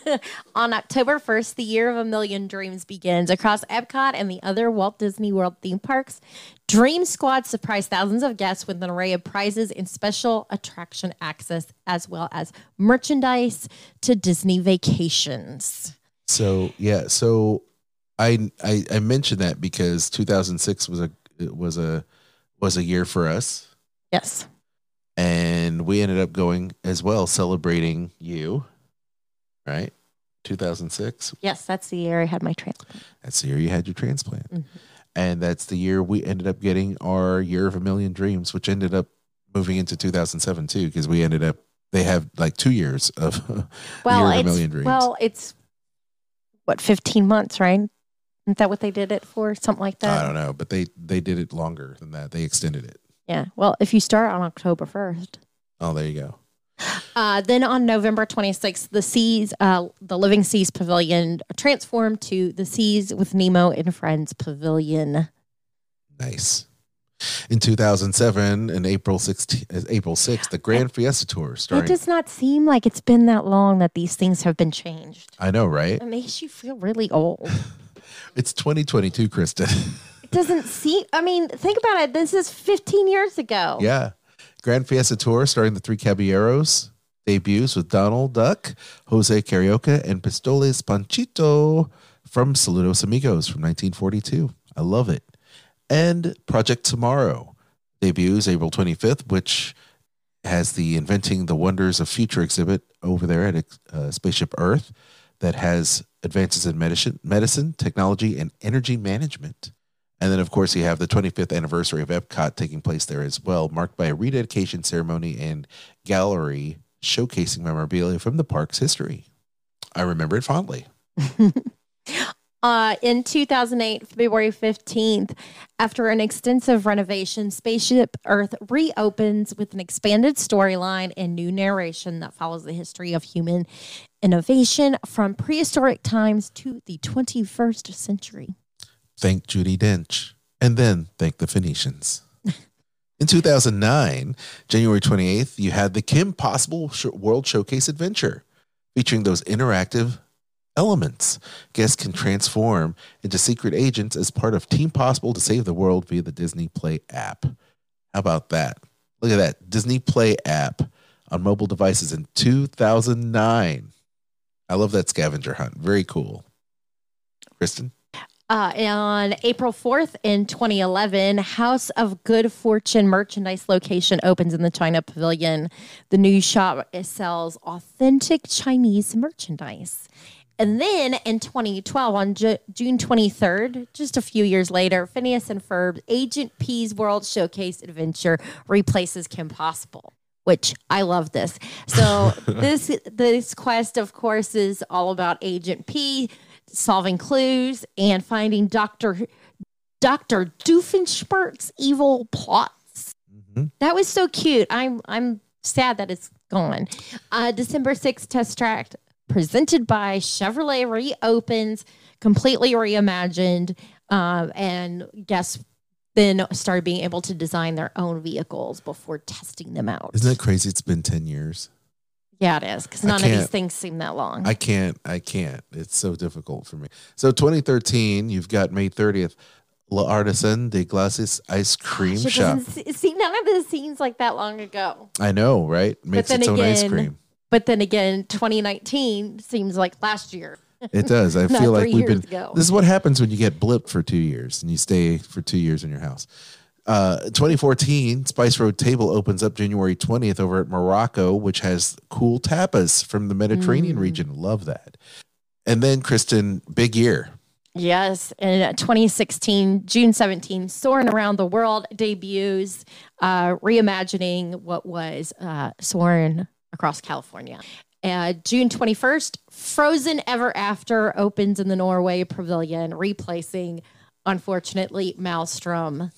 On October first, the year of a million dreams begins. Across Epcot and the other Walt Disney World theme parks, Dream Squad surprised thousands of guests with an array of prizes and special attraction access, as well as merchandise to Disney vacations. So yeah, so I I, I mentioned that because two thousand six was a it was a was a year for us. Yes. And we ended up going as well, celebrating you, right? two thousand six. Yes, that's the year I had my transplant. That's the year you had your transplant. Mhm. And that's the year we ended up getting our Year of a Million Dreams, which ended up moving into two thousand seven too, because we ended up, they have like two years of Well, Year of a it's, Million Dreams. well, it's what, fifteen months, right? Isn't that what they did it for? Something like that? I don't know, but they, they did it longer than that. They extended it. Yeah. Well, if you start on October first. Oh, there you go. Uh, then on November twenty-sixth, the Seas, uh, the Living Seas Pavilion transformed to the Seas with Nemo and Friends Pavilion. Nice. In two thousand seven, in April sixteenth, April sixth, the Grand Fiesta Tour starring. It does not seem like it's been that long that these things have been changed. I know, right? It makes you feel really old. It's twenty twenty-two, Kristen. It doesn't seem, I mean, think about it. This is fifteen years ago. Yeah. Grand Fiesta Tour starring the Three Caballeros debuts with Donald Duck, Jose Carioca, and Pistoles Panchito from Saludos Amigos from nineteen forty-two. I love it. And Project Tomorrow debuts April twenty-fifth, which has the Inventing the Wonders of Future exhibit over there at uh, Spaceship Earth. that has advances in medicine, medicine, technology, and energy management. And then, of course, you have the twenty-fifth anniversary of Epcot taking place there as well, marked by a rededication ceremony and gallery showcasing memorabilia from the park's history. I remember it fondly. Uh, in two thousand eight, February fifteenth, after an extensive renovation, Spaceship Earth reopens with an expanded storyline and new narration that follows the history of human innovation from prehistoric times to the twenty-first century. Thank Judi Dench. And then thank the Phoenicians. In two thousand nine, January twenty-eighth, you had the Kim Possible World Showcase Adventure, featuring those interactive elements. Guests can transform into secret agents as part of Team Possible to save the world via the Disney Play app. How about that? Look at that. Disney Play app on mobile devices in two thousand nine. I love that scavenger hunt. Very cool. Kristen? Uh, on April fourth in twenty eleven, House of Good Fortune merchandise location opens in the China Pavilion. The new shop sells authentic Chinese merchandise. And then in twenty twelve, on Ju- June twenty-third, just a few years later, Phineas and Ferb Agent P's World Showcase Adventure replaces Kim Possible, which I love this. So this this quest, of course, is all about Agent P solving clues and finding Doctor Doctor Doofenshmirtz's evil plots. Mm-hmm. That was so cute. I'm I'm sad that it's gone. Uh, December sixth, Test Track, presented by Chevrolet, reopens, completely reimagined, uh, and guests then started being able to design their own vehicles before testing them out. Isn't that crazy? It's been ten years. Yeah, it is, because none of these things seem that long. I can't. I can't. It's so difficult for me. So twenty thirteen, you've got May thirtieth, L'Artisan de Glaces Ice Cream Gosh, it Shop. doesn't See, none of this seems like that long ago. I know, right? Makes its own ice cream. But then again, twenty nineteen seems like last year. It does. I Not feel like three we've been. years ago. This is what happens when you get blipped for two years and you stay for two years in your house. Uh, twenty fourteen, Spice Road Table opens up January twentieth over at Morocco, which has cool tapas from the Mediterranean Mm. region. Love that. And then, Kristen, big year. Yes, in twenty sixteen, June seventeenth, Soarin' Around the World debuts, uh, reimagining what was uh, Soarin' across California. Uh, June twenty-first, Frozen Ever After opens in the Norway Pavilion, replacing, unfortunately, Maelstrom,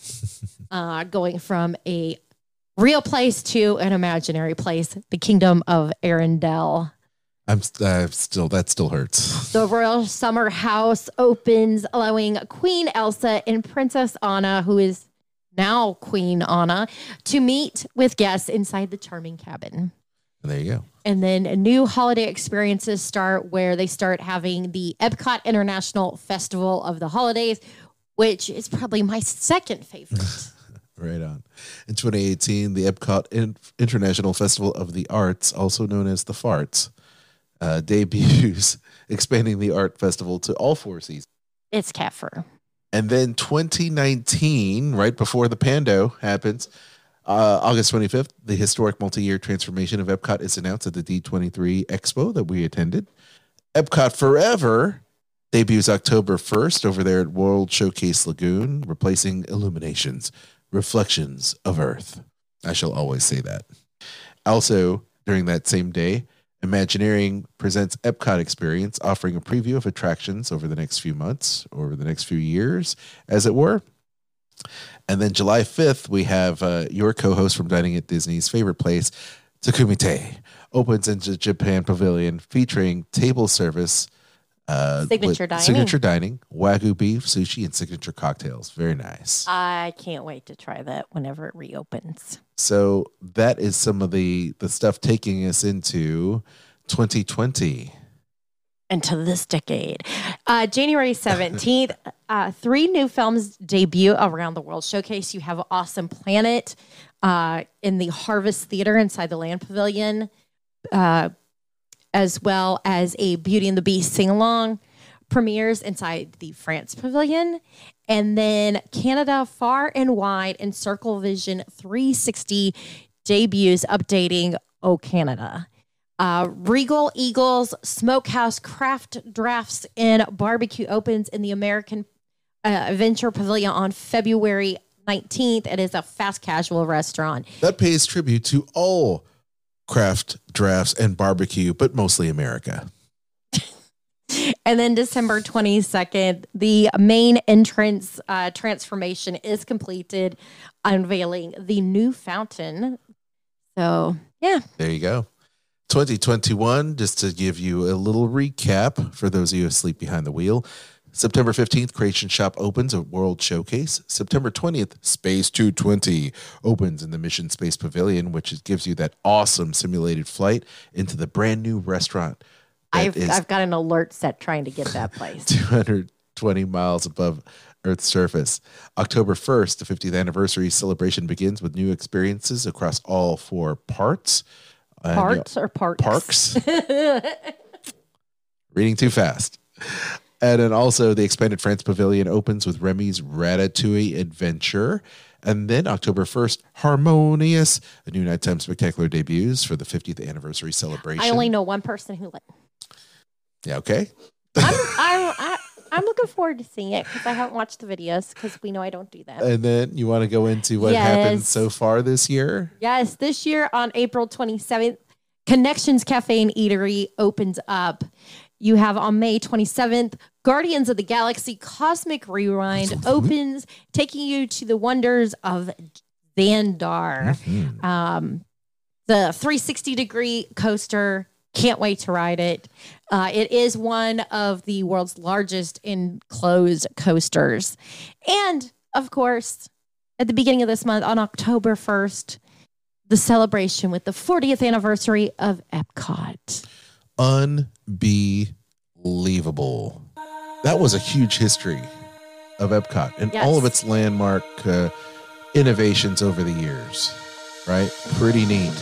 uh, going from a real place to an imaginary place, the Kingdom of Arendelle. I'm uh, still, that still hurts. The Royal Summer House opens, allowing Queen Elsa and Princess Anna, who is now Queen Anna, to meet with guests inside the charming cabin. There you go. And then new holiday experiences start where they start having the Epcot International Festival of the Holidays, which is probably my second favorite. Right on. In twenty eighteen, the Epcot In- International Festival of the Arts, also known as the Farts, uh, debuts, expanding the art festival to all four seasons. It's cat fur. And then twenty nineteen, right before the Pando happens, uh, August twenty-fifth, the historic multi-year transformation of Epcot is announced at the D twenty-three Expo that we attended. Epcot Forever debuts October first over there at World Showcase Lagoon, replacing Illuminations, Reflections of Earth. I shall always say that. Also, during that same day, Imagineering presents Epcot Experience, offering a preview of attractions over the next few months, or over the next few years, as it were. And then July fifth, we have uh, your co-host from Dining at Disney's favorite place, Takumite, opens into Japan Pavilion, featuring table service, uh, Signature with- dining. signature dining, wagyu beef, sushi, and signature cocktails. Very nice. I can't wait to try that whenever it reopens. So that is some of the the stuff taking us into twenty twenty. Into this decade. Uh, January seventeenth, uh, three new films debut around the World Showcase. You have Awesome Planet uh, in the Harvest Theater inside the Land Pavilion, uh, as well as a Beauty and the Beast sing-along premieres inside the France Pavilion. And then Canada Far and Wide and Circle Vision three sixty debuts updating Oh Canada. Uh, Regal Eagles Smokehouse Craft Drafts and Barbecue opens in the American uh, Adventure Pavilion on February nineteenth. It is a fast casual restaurant. That pays tribute to all craft drafts and barbecue, but mostly America. And then December twenty-second, the main entrance uh, transformation is completed, unveiling the new fountain. So, yeah. There you go. twenty twenty-one, just to give you a little recap for those of you asleep behind the wheel. September fifteenth, Creation Shop opens a World Showcase. September twentieth, Space two twenty opens in the Mission Space Pavilion, which is, gives you that awesome simulated flight into the brand new restaurant. I've I've got an alert set trying to get that place. two hundred twenty miles above Earth's surface. October first, the fiftieth anniversary celebration begins with new experiences across all four parts. And, Parts you know, or parks? Parks. Reading too fast. And then also the expanded France Pavilion opens with Remy's Ratatouille Adventure. And then October first, Harmonious, a new nighttime spectacular debuts for the fiftieth anniversary celebration. I only know one person who like. Yeah, okay. I'm I'm I, I'm looking forward to seeing it because I haven't watched the videos because we know I don't do that. And then you want to go into what Yes. happened so far this year? Yes, this year on April twenty-seventh, Connections Cafe and Eatery opens up. You have on May twenty-seventh, Guardians of the Galaxy Cosmic Rewind opens, taking you to the wonders of Xandar. Mm-hmm. Um, the three sixty degree coaster. Can't wait to ride it. Uh, it is one of the world's largest enclosed coasters. And, of course, at the beginning of this month, on October first, the celebration with the fortieth anniversary of Epcot. Unbelievable. That was a huge history of Epcot and Yes. all of its landmark uh, innovations over the years, right? Pretty neat.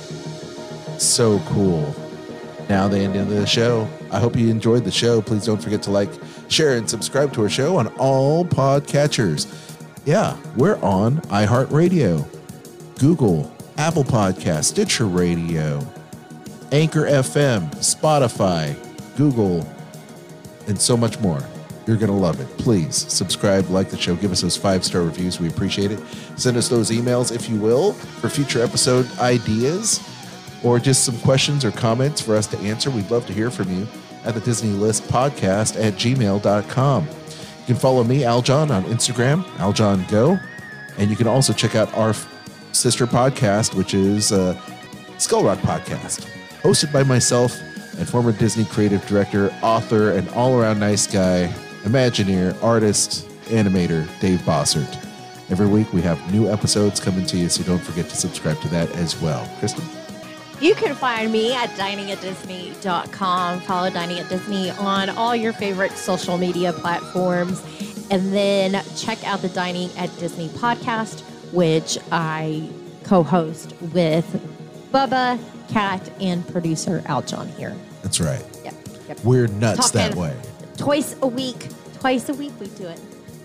So cool. Now the end of the show. I hope you enjoyed the show. Please don't forget to like, share, and subscribe to our show on all podcatchers. Yeah, we're on iHeartRadio, Google, Apple Podcasts, Stitcher Radio, Anchor F M, Spotify, Google, and so much more. You're going to love it. Please subscribe, like the show, give us those five-star reviews. We appreciate it. Send us those emails, if you will, for future episode ideas or just some questions or comments for us to answer. We'd love to hear from you at the Disney List Podcast at gmail dot com. You can follow me, Aljon, on Instagram, AljonGo. And you can also check out our f- sister podcast, which is uh, Skull Rock Podcast, hosted by myself and former Disney creative director, author, and all-around nice guy, Imagineer, artist, animator, Dave Bossert. Every week we have new episodes coming to you, so don't forget to subscribe to that as well. Kristen? You can find me at dining at disney dot com. Follow Dining at Disney on all your favorite social media platforms. And then check out the Dining at Disney podcast, which I co-host with Bubba, Kat, and producer Aljon here. That's right. Yep. yep. We're nuts Talking that way. Twice a week. Twice a week we do it.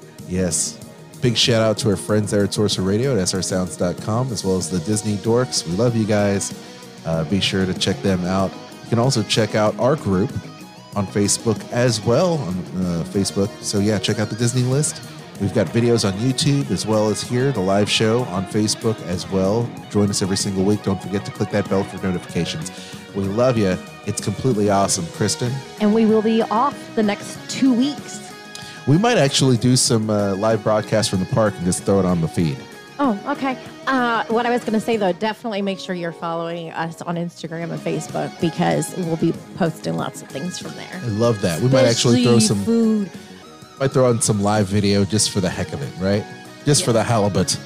Yes. Big shout out to our friends there at Sorcerer Radio at s r sounds dot com, as well as the Disney Dorks. We love you guys. Uh, be sure to check them out. You can also check out our group on Facebook as well, on uh, Facebook. So yeah, check out the Disney List. We've got videos on YouTube as well as here, the live show on Facebook as well. Join us every single week. Don't forget to click that bell for notifications. We love you. It's completely awesome. Kristen? And we will be off the next two weeks. We might actually do some uh, live broadcasts from the park and just throw it on the feed. Oh, okay. Uh, what I was going to say, though, definitely make sure you're following us on Instagram and Facebook because we'll be posting lots of things from there. I love that. We might actually throw some food. Might throw on some live video just for the heck of it, right? Just Yeah. for the halibut.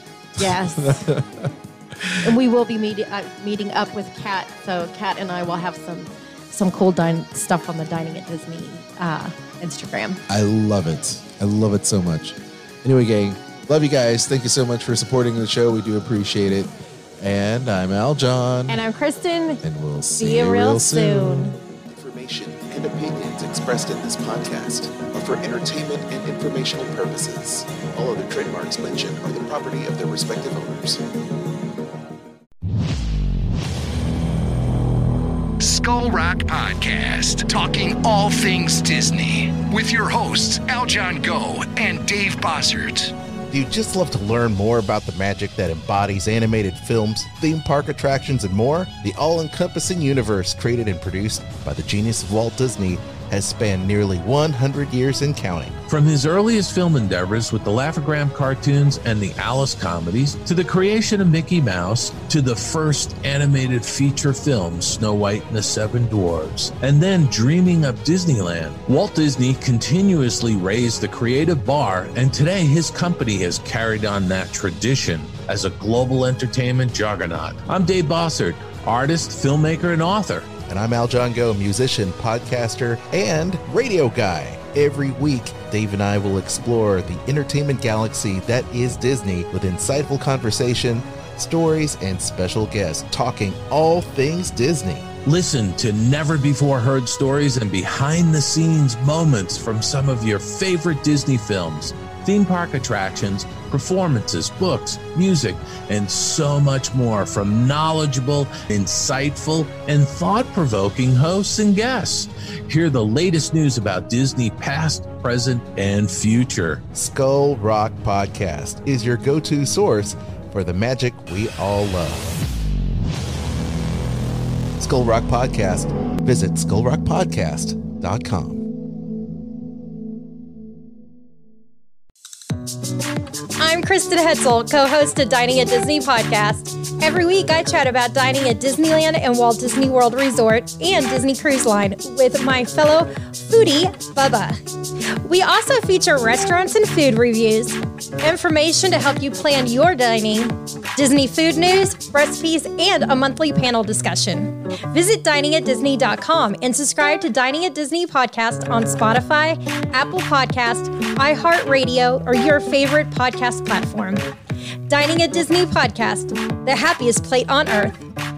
Yes. And we will be meeting uh, meeting up with Kat, so Kat and I will have some some cool dine stuff on the Dining at Disney uh, Instagram. I love it. I love it so much. Anyway, gang, love you guys. Thank you so much for supporting the show. We do appreciate it. And I'm Aljon. And I'm Kristen. And we'll see, See you real soon. Information and opinions expressed in this podcast are for entertainment and informational purposes. All other trademarks mentioned are the property of their respective owners. Skull Rock Podcast, talking all things Disney, with your hosts, Aljon Go and Dave Bossert. Do you just love to learn more about the magic that embodies animated films, theme park attractions, and more? The all-encompassing universe created and produced by the genius of Walt Disney has spanned nearly one hundred years and counting. From his earliest film endeavors with the Laugh-O-Gram cartoons and the Alice comedies, to the creation of Mickey Mouse, to the first animated feature film, Snow White and the Seven Dwarfs, and then dreaming up Disneyland, Walt Disney continuously raised the creative bar, and today his company has carried on that tradition as a global entertainment juggernaut. I'm Dave Bossert, artist, filmmaker, and author. And I'm Aljon Go, musician, podcaster, and radio guy. Every week, Dave and I will explore the entertainment galaxy that is Disney with insightful conversation, stories, and special guests talking all things Disney. Listen to never-before-heard stories and behind-the-scenes moments from some of your favorite Disney films, theme park attractions, performances, books, music, and so much more from knowledgeable, insightful, and thought-provoking hosts and guests. Hear the latest news about Disney past, present, and future. Skull Rock Podcast is your go-to source for the magic we all love. Skull Rock Podcast. Visit skull rock podcast dot com. I'm Kristen Hetzel, co-host of Dining at Disney podcast. Every week I chat about dining at Disneyland and Walt Disney World Resort and Disney Cruise Line with my fellow foodie, Bubba. We also feature restaurants and food reviews, information to help you plan your dining, Disney food news, recipes, and a monthly panel discussion. Visit dining at disney dot com and subscribe to Dining at Disney podcast on Spotify, Apple Podcast, iHeartRadio, or your favorite podcast platform. Dining at Disney podcast, the happiest plate on earth.